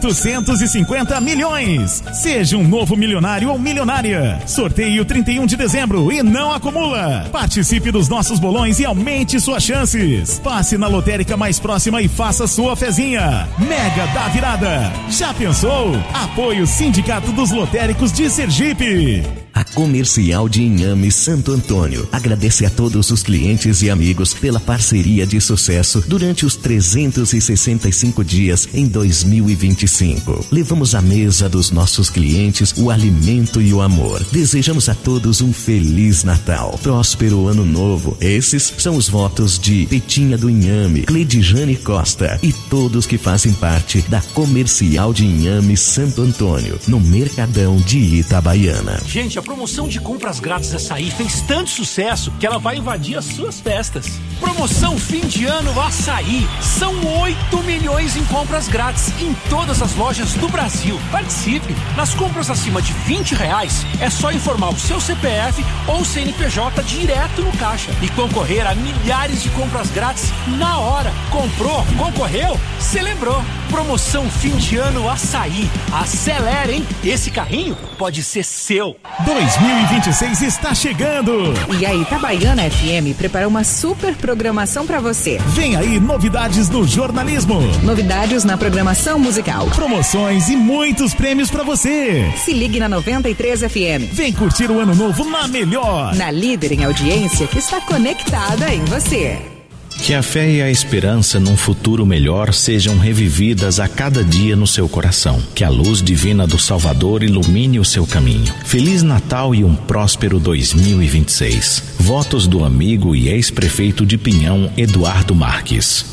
850 milhões. Seja um novo milionário ou milionária. Sorteio 31 de dezembro e não acumula. Participe dos nossos bolões e aumente suas chances. Passe na lotérica mais próxima e faça sua fezinha. Mega da Virada. Já pensou? Apoio Sindicato dos Lotéricos de Sergipe. A Comercial de Inhame Santo Antônio agradece a todos os clientes e amigos pela parceria de sucesso durante os 365 dias em 2025. Levamos à mesa dos nossos clientes o alimento e o amor. Desejamos a todos um Feliz Natal, próspero Ano Novo. Esses são os votos de Petinha do Inhame, Cledijane Costa e todos que fazem parte da Comercial de Inhame Santo Antônio, no Mercadão de Itabaiana. Gente, a promoção de compras grátis Açaí fez tanto sucesso que ela vai invadir as suas festas. Promoção fim de ano Açaí. São 8 milhões em compras grátis em todas as lojas do Brasil. Participe! Nas compras acima de R$20 é só informar o seu CPF ou CNPJ direto no caixa e concorrer a milhares de compras grátis na hora. Comprou? Concorreu? Celebrou! Promoção fim de ano Açaí. Acelera, hein? Esse carrinho pode ser seu. 2026 está chegando. E a Itabaiana FM preparou uma super programação para você. Vem aí novidades no jornalismo. Novidades na programação musical. Promoções e muitos prêmios para você. Se ligue na 93 FM. Vem curtir o ano novo na melhor. Na líder em audiência que está conectada em você. Que a fé e a esperança num futuro melhor sejam revividas a cada dia no seu coração. Que a luz divina do Salvador ilumine o seu caminho. Feliz Natal e um próspero 2026. Votos do amigo e ex-prefeito de Pinhão, Eduardo Marques.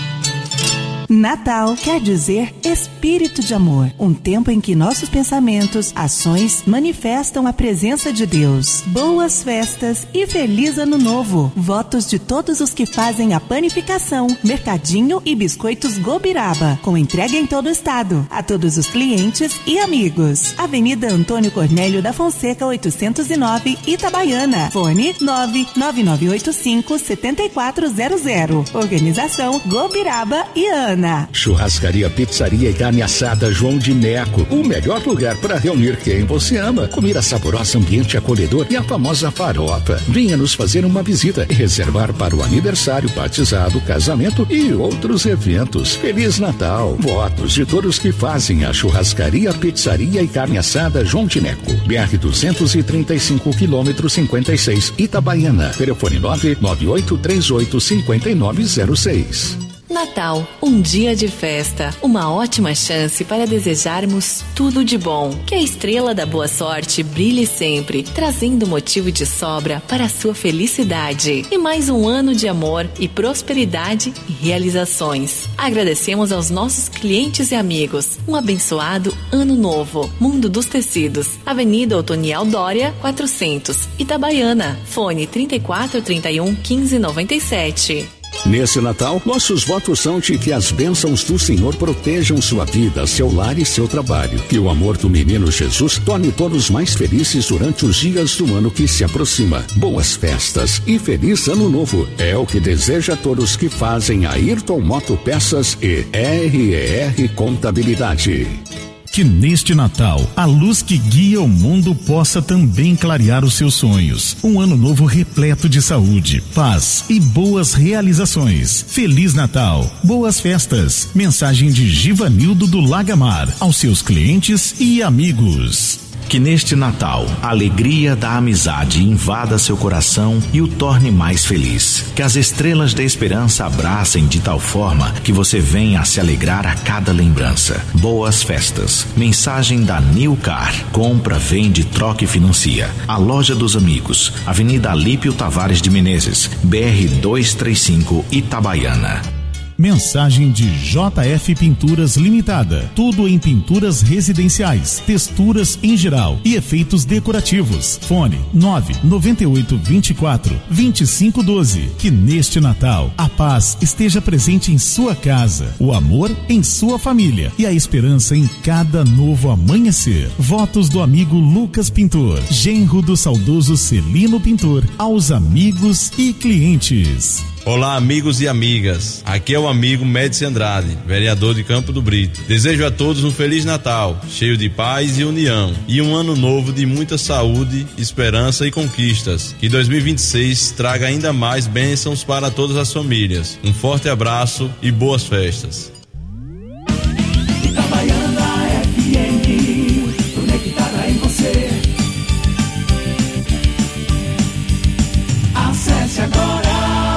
Natal quer dizer espírito de amor, um tempo em que nossos pensamentos, ações manifestam a presença de Deus. Boas festas e feliz ano novo. Votos de todos os que fazem a panificação, mercadinho e biscoitos Gobiraba, com entrega em todo o estado. A todos os clientes e amigos. Avenida Antônio Cornélio da Fonseca 809, Itabaiana. Fone 99985-7400. Organização Gobiraba e Ana. Churrascaria, pizzaria e carne assada João de Neco. O melhor lugar para reunir quem você ama. Comida saborosa, ambiente acolhedor e a famosa farofa. Venha nos fazer uma visita e reservar para o aniversário, batizado, casamento e outros eventos. Feliz Natal. Votos de todos que fazem a churrascaria, pizzaria e carne assada João de Neco. BR 235 km 56, Itabaiana. Telefone 998385906. Natal, um dia de festa, uma ótima chance para desejarmos tudo de bom. Que a estrela da boa sorte brilhe sempre, trazendo motivo de sobra para a sua felicidade. E mais um ano de amor e prosperidade e realizações. Agradecemos aos nossos clientes e amigos. Um abençoado ano novo. Mundo dos Tecidos, Avenida Otoniel Dória, 400, Itabaiana. Fone 3431 1597. Nesse Natal, nossos votos são de que as bênçãos do Senhor protejam sua vida, seu lar e seu trabalho. Que o amor do menino Jesus torne todos mais felizes durante os dias do ano que se aproxima. Boas festas e feliz ano novo. É o que deseja a todos que fazem a Ayrton Moto Peças e RER Contabilidade. Que neste Natal, a luz que guia o mundo possa também clarear os seus sonhos. Um ano novo repleto de saúde, paz e boas realizações. Feliz Natal, boas festas. Mensagem de Givanildo do Lagamar, aos seus clientes e amigos. Que neste Natal, a alegria da amizade invada seu coração e o torne mais feliz. Que as estrelas da esperança abracem de tal forma que você venha a se alegrar a cada lembrança. Boas festas. Mensagem da New Car. Compra, vende, troca e financia. A Loja dos Amigos. Avenida Alípio Tavares de Menezes, BR 235, Itabaiana. Mensagem de JF Pinturas Limitada. Tudo em pinturas residenciais, texturas em geral e efeitos decorativos. Fone 99824-2512. Que neste Natal a paz esteja presente em sua casa, o amor em sua família e a esperança em cada novo amanhecer. Votos do amigo Lucas Pintor, genro do saudoso Celino Pintor, aos amigos e clientes. Olá, amigos e amigas. Aqui é o amigo Médici Andrade, vereador de Campo do Brito. Desejo a todos um Feliz Natal, cheio de paz e união, e um ano novo de muita saúde, esperança e conquistas. Que 2026 traga ainda mais bênçãos para todas as famílias. Um forte abraço e boas festas. Itabaiana FM, conectada em você. Acesse agora.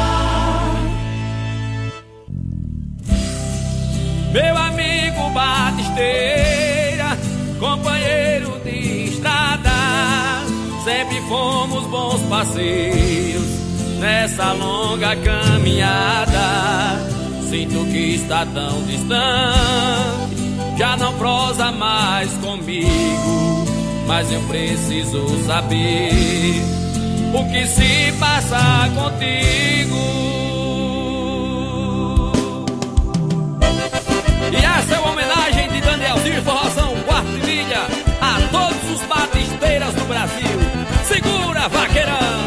Meu amigo Batisteira, companheiro de estrada, sempre fomos bons parceiros nessa longa caminhada. Sinto que está tão distante, já não prosa mais comigo, mas eu preciso saber o que se passa contigo. E essa é uma homenagem de Danielzinho Forrozão, quarto de milha, a todos os batisteiras do Brasil. Segura, vaqueirão!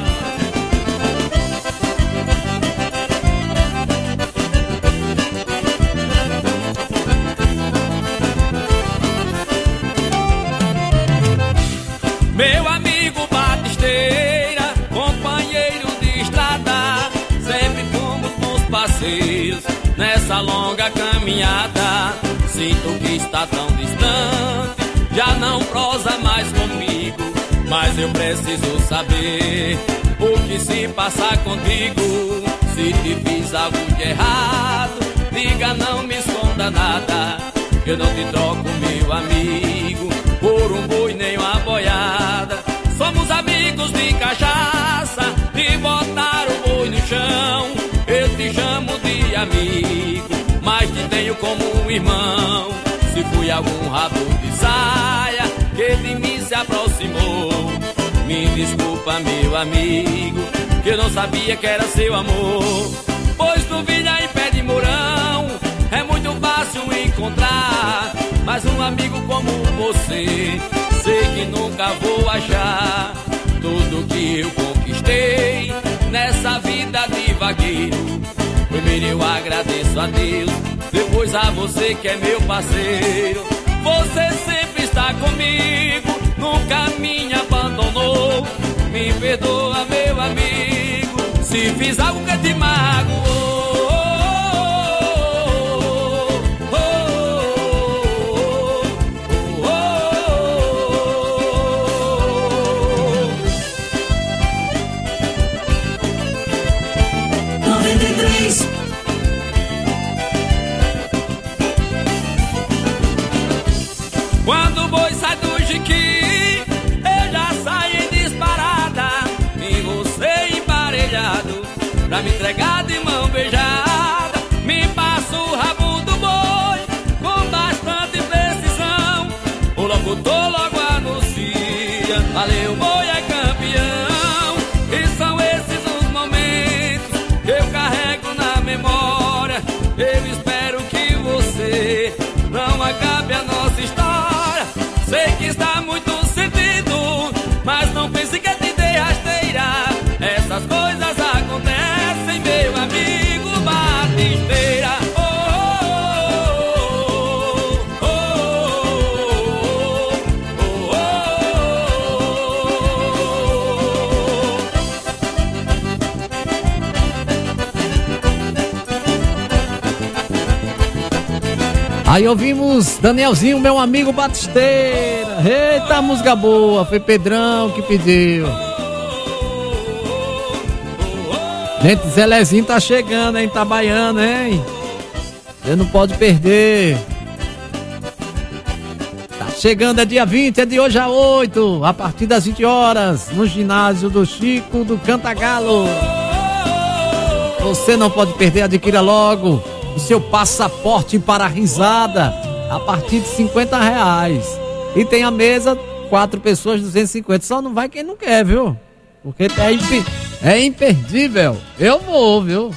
Meu amigo batisteira, companheiro de estrada, sempre fomos bons parceiros nessa longa caminhada. Sinto que está tão distante, já não prosa mais comigo, mas eu preciso saber o que se passa contigo. Se te fiz algo de errado, diga, não me esconda nada. Eu não te troco, meu amigo, por um boi nem uma boiada. Somos amigos de cachaça, de botar o boi no chão. Eu te chamo de amigo, mas te tenho como um irmão. Se fui algum rabo de saia que de mim se aproximou, me desculpa, meu amigo, que eu não sabia que era seu amor. Pois tu vinha em pé de mourão, é muito fácil encontrar, mas um amigo como você, sei que nunca vou achar. Tudo que eu conquistei nessa vida de vaqueiro, primeiro eu agradeço a Deus, depois a você que é meu parceiro. Você sempre está comigo, nunca me abandonou. Me perdoa, meu amigo, se fiz algo que te magoou. Quando o boi sai do jiqui, eu já saí disparada, e você emparelhado, pra me entregar de mão beijada. Me passa o rabo do boi, com bastante precisão, o locutor logo anuncia, valeu, boi é campeão. E são esses os momentos que eu carrego na memória. Eu espero que você não acabe a nossa história. Sei que está muito sentido, mas não pense que te dei rasteira. Essas coisas acontecem, meu amigo batisteira. Oh, oh, oh, oh, Aí ouvimos Danielzinho, meu amigo Batisteira. Eita, música boa, foi Pedrão que pediu. Gente, Zelezinho tá chegando, hein, Itabaiana, hein? Você não pode perder. Tá chegando, é dia 20, é de hoje a 8, a partir das 20 horas, no ginásio do Chico do Cantagalo. Você não pode perder, adquira logo o seu passaporte para a risada a partir de R$50. E tem a mesa, 4 pessoas, 250. Só não vai quem não quer, viu? Porque é imperdível. Eu vou, viu?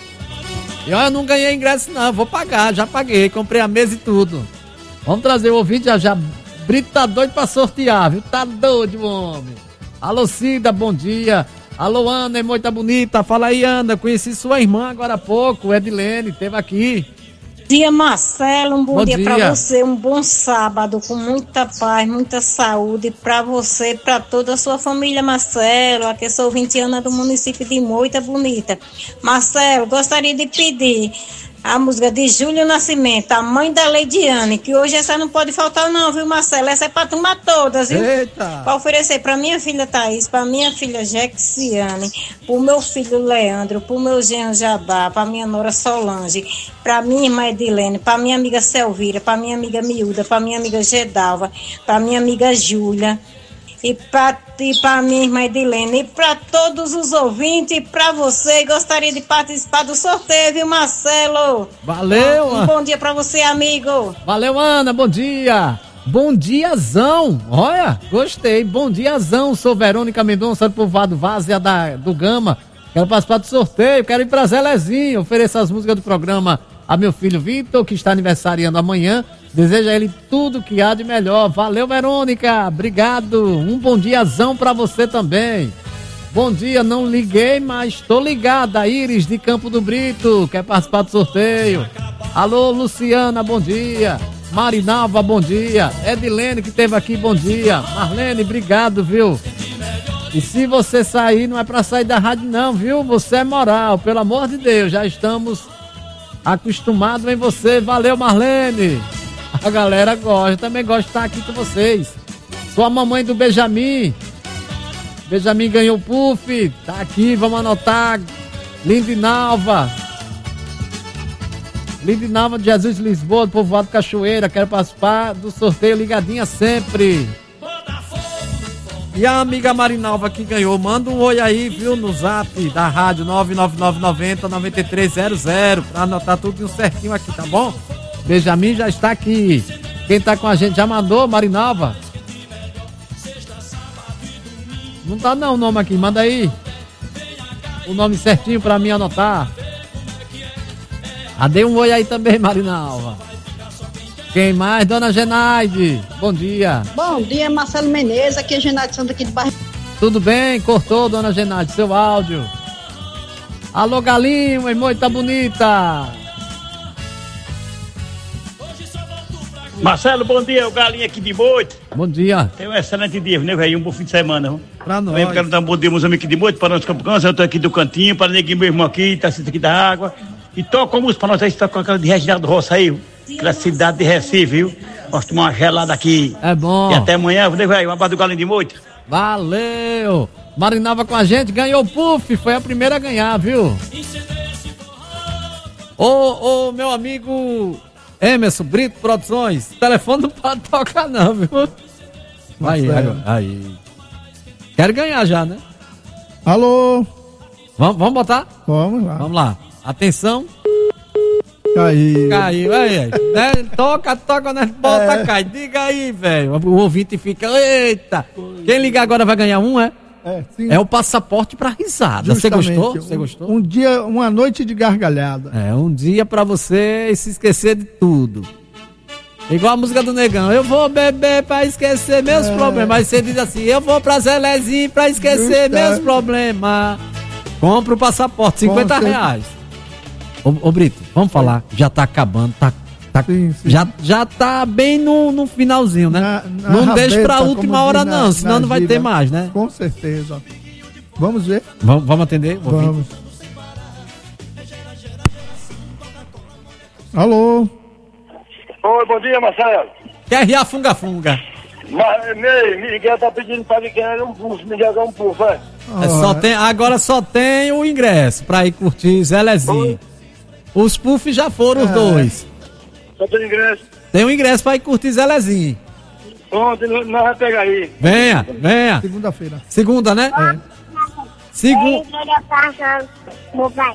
E olha, eu não ganhei ingresso não, vou pagar, já paguei, comprei a mesa e tudo. Vamos trazer o ouvinte já. Brito tá doido pra sortear, viu? Tá doido, homem. Alô, Cida, bom dia. Alô, Ana, é muito bonita. Fala aí, Ana, conheci sua irmã agora há pouco, Edilene, esteve aqui. Bom dia, Marcelo, um bom dia pra você, um bom sábado, com muita paz, muita saúde pra você, pra toda a sua família, Marcelo. Aqui eu sou 20 anos do município de Moita Bonita. Marcelo, gostaria de pedir a música de Júlio Nascimento, a mãe da Leidiane, que hoje essa não pode faltar não, viu, Marcelo? Essa é pra tomar todas, viu? Eita! Pra oferecer pra minha filha Thaís, pra minha filha Jexiane, pro meu filho Leandro, pro meu genro Jabá, pra minha nora Solange, pra minha irmã Edilene, pra minha amiga Selvira, pra minha amiga Miúda, pra minha amiga Gedalva, pra minha amiga Júlia, e pra minha irmã Edilene, e pra todos os ouvintes, e pra você, gostaria de participar do sorteio, viu, Marcelo? Valeu, Um bom dia pra você, amigo. Valeu, Ana, bom dia. Bom diazão, olha, gostei, bom diazão. Sou Verônica Mendonça, do povoado Várzea do Gama. Quero participar do sorteio, quero ir pra Zelezinho. Ofereço as músicas do programa a meu filho Vitor, que está aniversariando amanhã. Desejo a ele tudo que há de melhor. Valeu, Verônica, obrigado. Um bom diazão pra você também. Bom dia, não liguei, mas estou ligada. Iris de Campo do Brito, quer participar do sorteio. Alô, Luciana, bom dia. Marinalva, bom dia. Edilene, que esteve aqui, bom dia. Marlene, obrigado, viu? E se você sair, não é pra sair da rádio não, viu? Você é moral, pelo amor de Deus, já estamos acostumados em você. Valeu, Marlene. A galera gosta, eu também gosto de estar aqui com vocês. Sou a mamãe do Benjamin. Benjamin ganhou o puff, tá aqui, vamos anotar. Lindinalva de Jesus Lisboa, do povoado Cachoeira, quero participar do sorteio, ligadinha sempre. E a amiga Marinalva que ganhou, manda um oi aí, viu, no zap da rádio 99990-9300, pra anotar tudo certinho aqui, tá bom? Benjamin já está aqui. Quem tá com a gente já mandou, Marinalva? Não tá não o nome aqui, manda aí o nome certinho pra mim anotar. Dê um oi aí também, Marinalva. Quem mais? Dona Genaide, bom dia. Bom dia, Marcelo Menezes, aqui é Genaide Santos aqui de bairro. Tudo bem? Cortou, Dona Genaide, seu áudio. Alô, Galinho, Moita Bonita. Marcelo, bom dia, o Galinho aqui de Moita. Bom dia. Tenha um excelente dia, né, velho? Um bom fim de semana, viu? Pra nós. Eu quero dar um bom dia, meus amigos aqui de Moita, para nós campeões. Eu tô aqui do cantinho, para neguinho meu irmão aqui, tá sentindo aqui da água. E toca a música pra nós aí, tá com aquela de Reginaldo Roça aí, aquela cidade de Recife, viu? Nós tomamos uma gelada aqui. É bom. E até amanhã, né, velho? Um abraço do Galinho de Moita. Valeu. Marinalva com a gente, ganhou o puff, foi a primeira a ganhar, viu? Ô, meu amigo Emerson Brito Produções, o telefone não pode tocar não, viu? Aí. Quero ganhar já, né? Alô? Vamos botar? Vamos lá. Vamos lá. Atenção. Caiu, aí. Né? Toca, né? Bota, cai. Diga aí, velho. O ouvinte fica, eita. Quem ligar agora vai ganhar um, é? Sim. É o passaporte pra risada. Você gostou? Você gostou? Um dia, uma noite de gargalhada. É, um dia pra você se esquecer de tudo. Igual a música do Negão. Eu vou beber pra esquecer meus problemas. Mas você diz assim, eu vou pra Zelezinho pra esquecer meus problemas. Compra o passaporte, R$50. Ô Brito, vamos falar, já tá acabando, sim. Já tá bem no finalzinho, né? Não deixa pra última hora não, senão não vai ter mais, né? Com certeza. Vamos ver? Vamos atender? Vamos. Alô? Oi, bom dia, Marcelo. QRA Funga-Funga. Miguel tá pedindo pra Miguel um pulso, Miguel dá um pulso, vai. Agora só tem o ingresso pra ir curtir Zelezinho. Os puffs já foram os dois. Só tem ingresso. Tem um ingresso pra ir curtir Zelezinho. Pronto, nós vamos pegar aí. Venha. Segunda-feira. Segunda, né? Meu pai.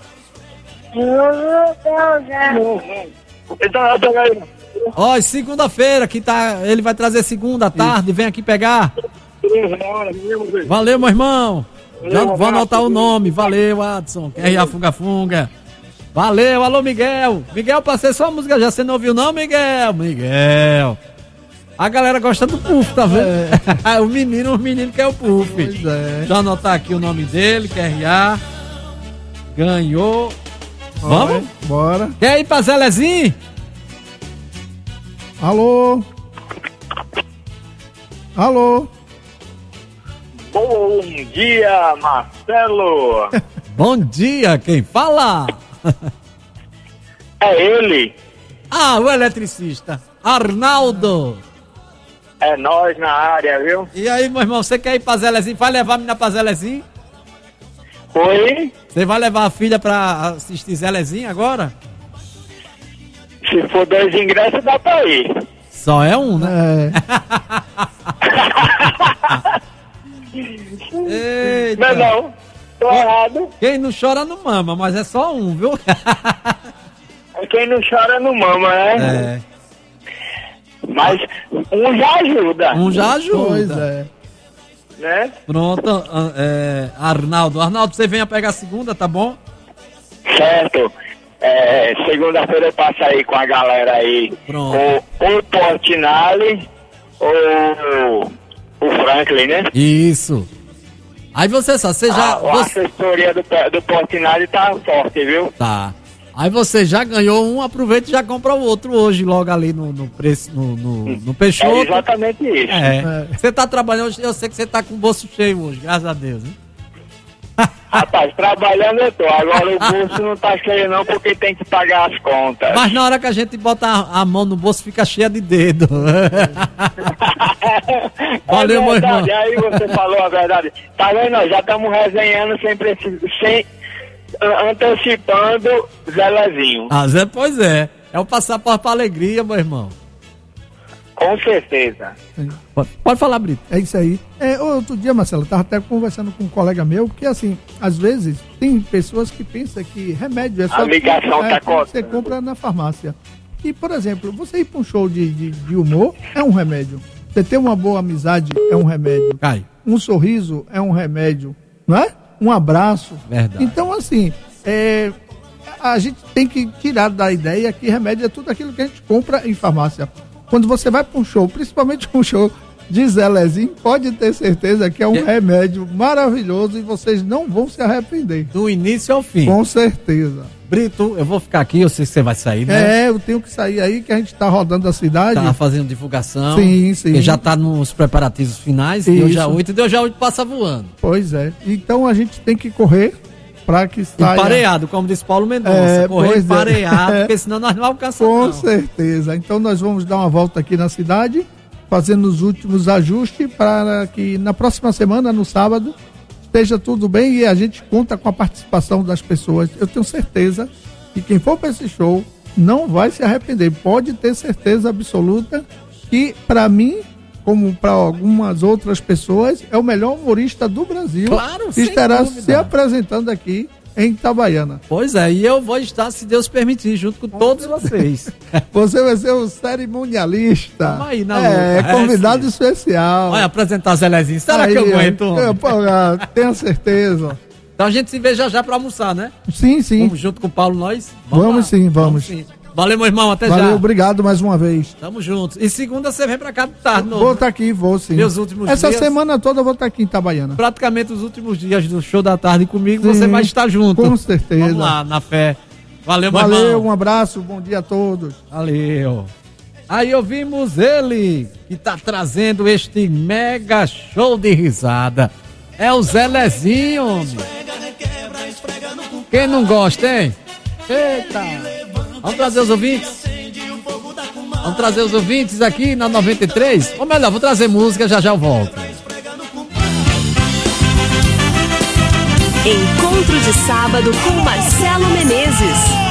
Então vai pegar aí. Ó, segunda-feira que ele vai trazer segunda à tarde, vem aqui pegar. Valeu, meu irmão. Já vou anotar o nome. Valeu, Adson. QRA Funga-Funga. Valeu, alô, Miguel. Miguel, passei sua música já. Você não ouviu, não, Miguel? Miguel. A galera gosta do Puff, tá vendo? Os meninos querem o Puff. Pois é. Deixa eu anotar aqui o nome dele, QRA. Ganhou. Vamos? Bora. Quer ir pra Zelezinho? Alô? Bom dia, Marcelo. Bom dia, quem fala? É ele. Ah, o eletricista, Arnaldo. É nós na área, viu? E aí, meu irmão, você quer ir pra Zelezinho? Vai levar a menina pra Zelezinho? Oi? Você vai levar a filha pra assistir Zelezinho agora? Se for 2 ingressos, dá pra ir. Só é um, né? Eita. Não, tô errado. Quem não chora não mama, mas é só um, viu? Quem não chora não mama, né? Mas um já ajuda. Um já ajuda. Pois é. Né? Pronto, Arnaldo. Arnaldo, você venha pegar a segunda, tá bom? Certo. Segunda-feira eu passo aí com a galera aí. Pronto. O Portinari ou o Franklin, né? Isso. Aí você já... A assessoria do Portinari tá forte, viu? Tá. Aí você já ganhou um, aproveita e já compra o outro hoje, logo ali no preço, no Peixoto. É exatamente isso. Você tá trabalhando, eu sei que você tá com o bolso cheio hoje, graças a Deus, hein? Rapaz, trabalhando eu tô. Agora o bolso não tá cheio não, porque tem que pagar as contas. Mas na hora que a gente bota a mão no bolso, fica cheia de dedo. Valeu, meu irmão. Aí você falou a verdade. Tá vendo? Já estamos resenhando sem antecipando Zelezinho. Pois é. É o passaporte pra alegria, meu irmão. Com certeza. Pode falar, Brito. É isso aí. Outro dia, Marcelo, eu tava até conversando com um colega meu, que assim, às vezes tem pessoas que pensam que remédio é só a ligação tá que você compra na farmácia. E, por exemplo, você ir para um show de humor é um remédio. Você ter uma boa amizade é um remédio. Um sorriso é um remédio, não é? Um abraço. Verdade. Então, assim, a gente tem que tirar da ideia que remédio é tudo aquilo que a gente compra em farmácia. Quando você vai para um show, principalmente um show de Zelezinho, pode ter certeza que é um remédio maravilhoso e vocês não vão se arrepender. Do início ao fim. Com certeza. Brito, eu vou ficar aqui, eu sei que você vai sair, né? Eu tenho que sair aí, que a gente tá rodando a cidade. Tá fazendo divulgação. Sim, sim. E já tá nos preparativos finais. Deu já 8 passa voando. Pois é. Então a gente tem que correr para que saia... Pareado, como disse Paulo Mendonça. Correr pareado, porque senão nós não alcançamos. Com certeza. Então nós vamos dar uma volta aqui na cidade, fazendo os últimos ajustes para que na próxima semana, no sábado, esteja tudo bem e a gente conta com a participação das pessoas. Eu tenho certeza que quem for para esse show não vai se arrepender. Pode ter certeza absoluta que, para mim, como para algumas outras pessoas, é o melhor humorista do Brasil. Claro, que estará se apresentando aqui em Itabaiana. Pois é, e eu vou estar, se Deus permitir, junto com todos vocês. Você vai ser o cerimonialista. Vamos aí na luta. Convidado especial. Olha, apresentar Zelezinho. Será que eu aguento? Tenho certeza. Então a gente se vê já pra almoçar, né? Sim, sim. Vamos junto com o Paulo, nós? Vamos sim. Valeu, meu irmão, até já. Valeu, obrigado mais uma vez. Tamo juntos. E segunda você vem pra cá de tarde, novo. Vou estar aqui, vou sim. Meus últimos Essa dias. semana toda eu vou estar aqui em Itabaiana. Praticamente os últimos dias do show da tarde comigo, Sim, você vai estar junto. Com certeza. Vamos lá, na fé. Valeu, meu irmão. Valeu, um abraço, bom dia a todos. Valeu. Aí ouvimos ele, que tá trazendo este mega show de risada. É o Zelezinho, homem. Quem não gosta, hein? Eita. Vamos trazer os ouvintes. Vamos trazer os ouvintes aqui na 93. Ou melhor, vou trazer música, já eu volto. Encontro de sábado com Marcelo Menezes.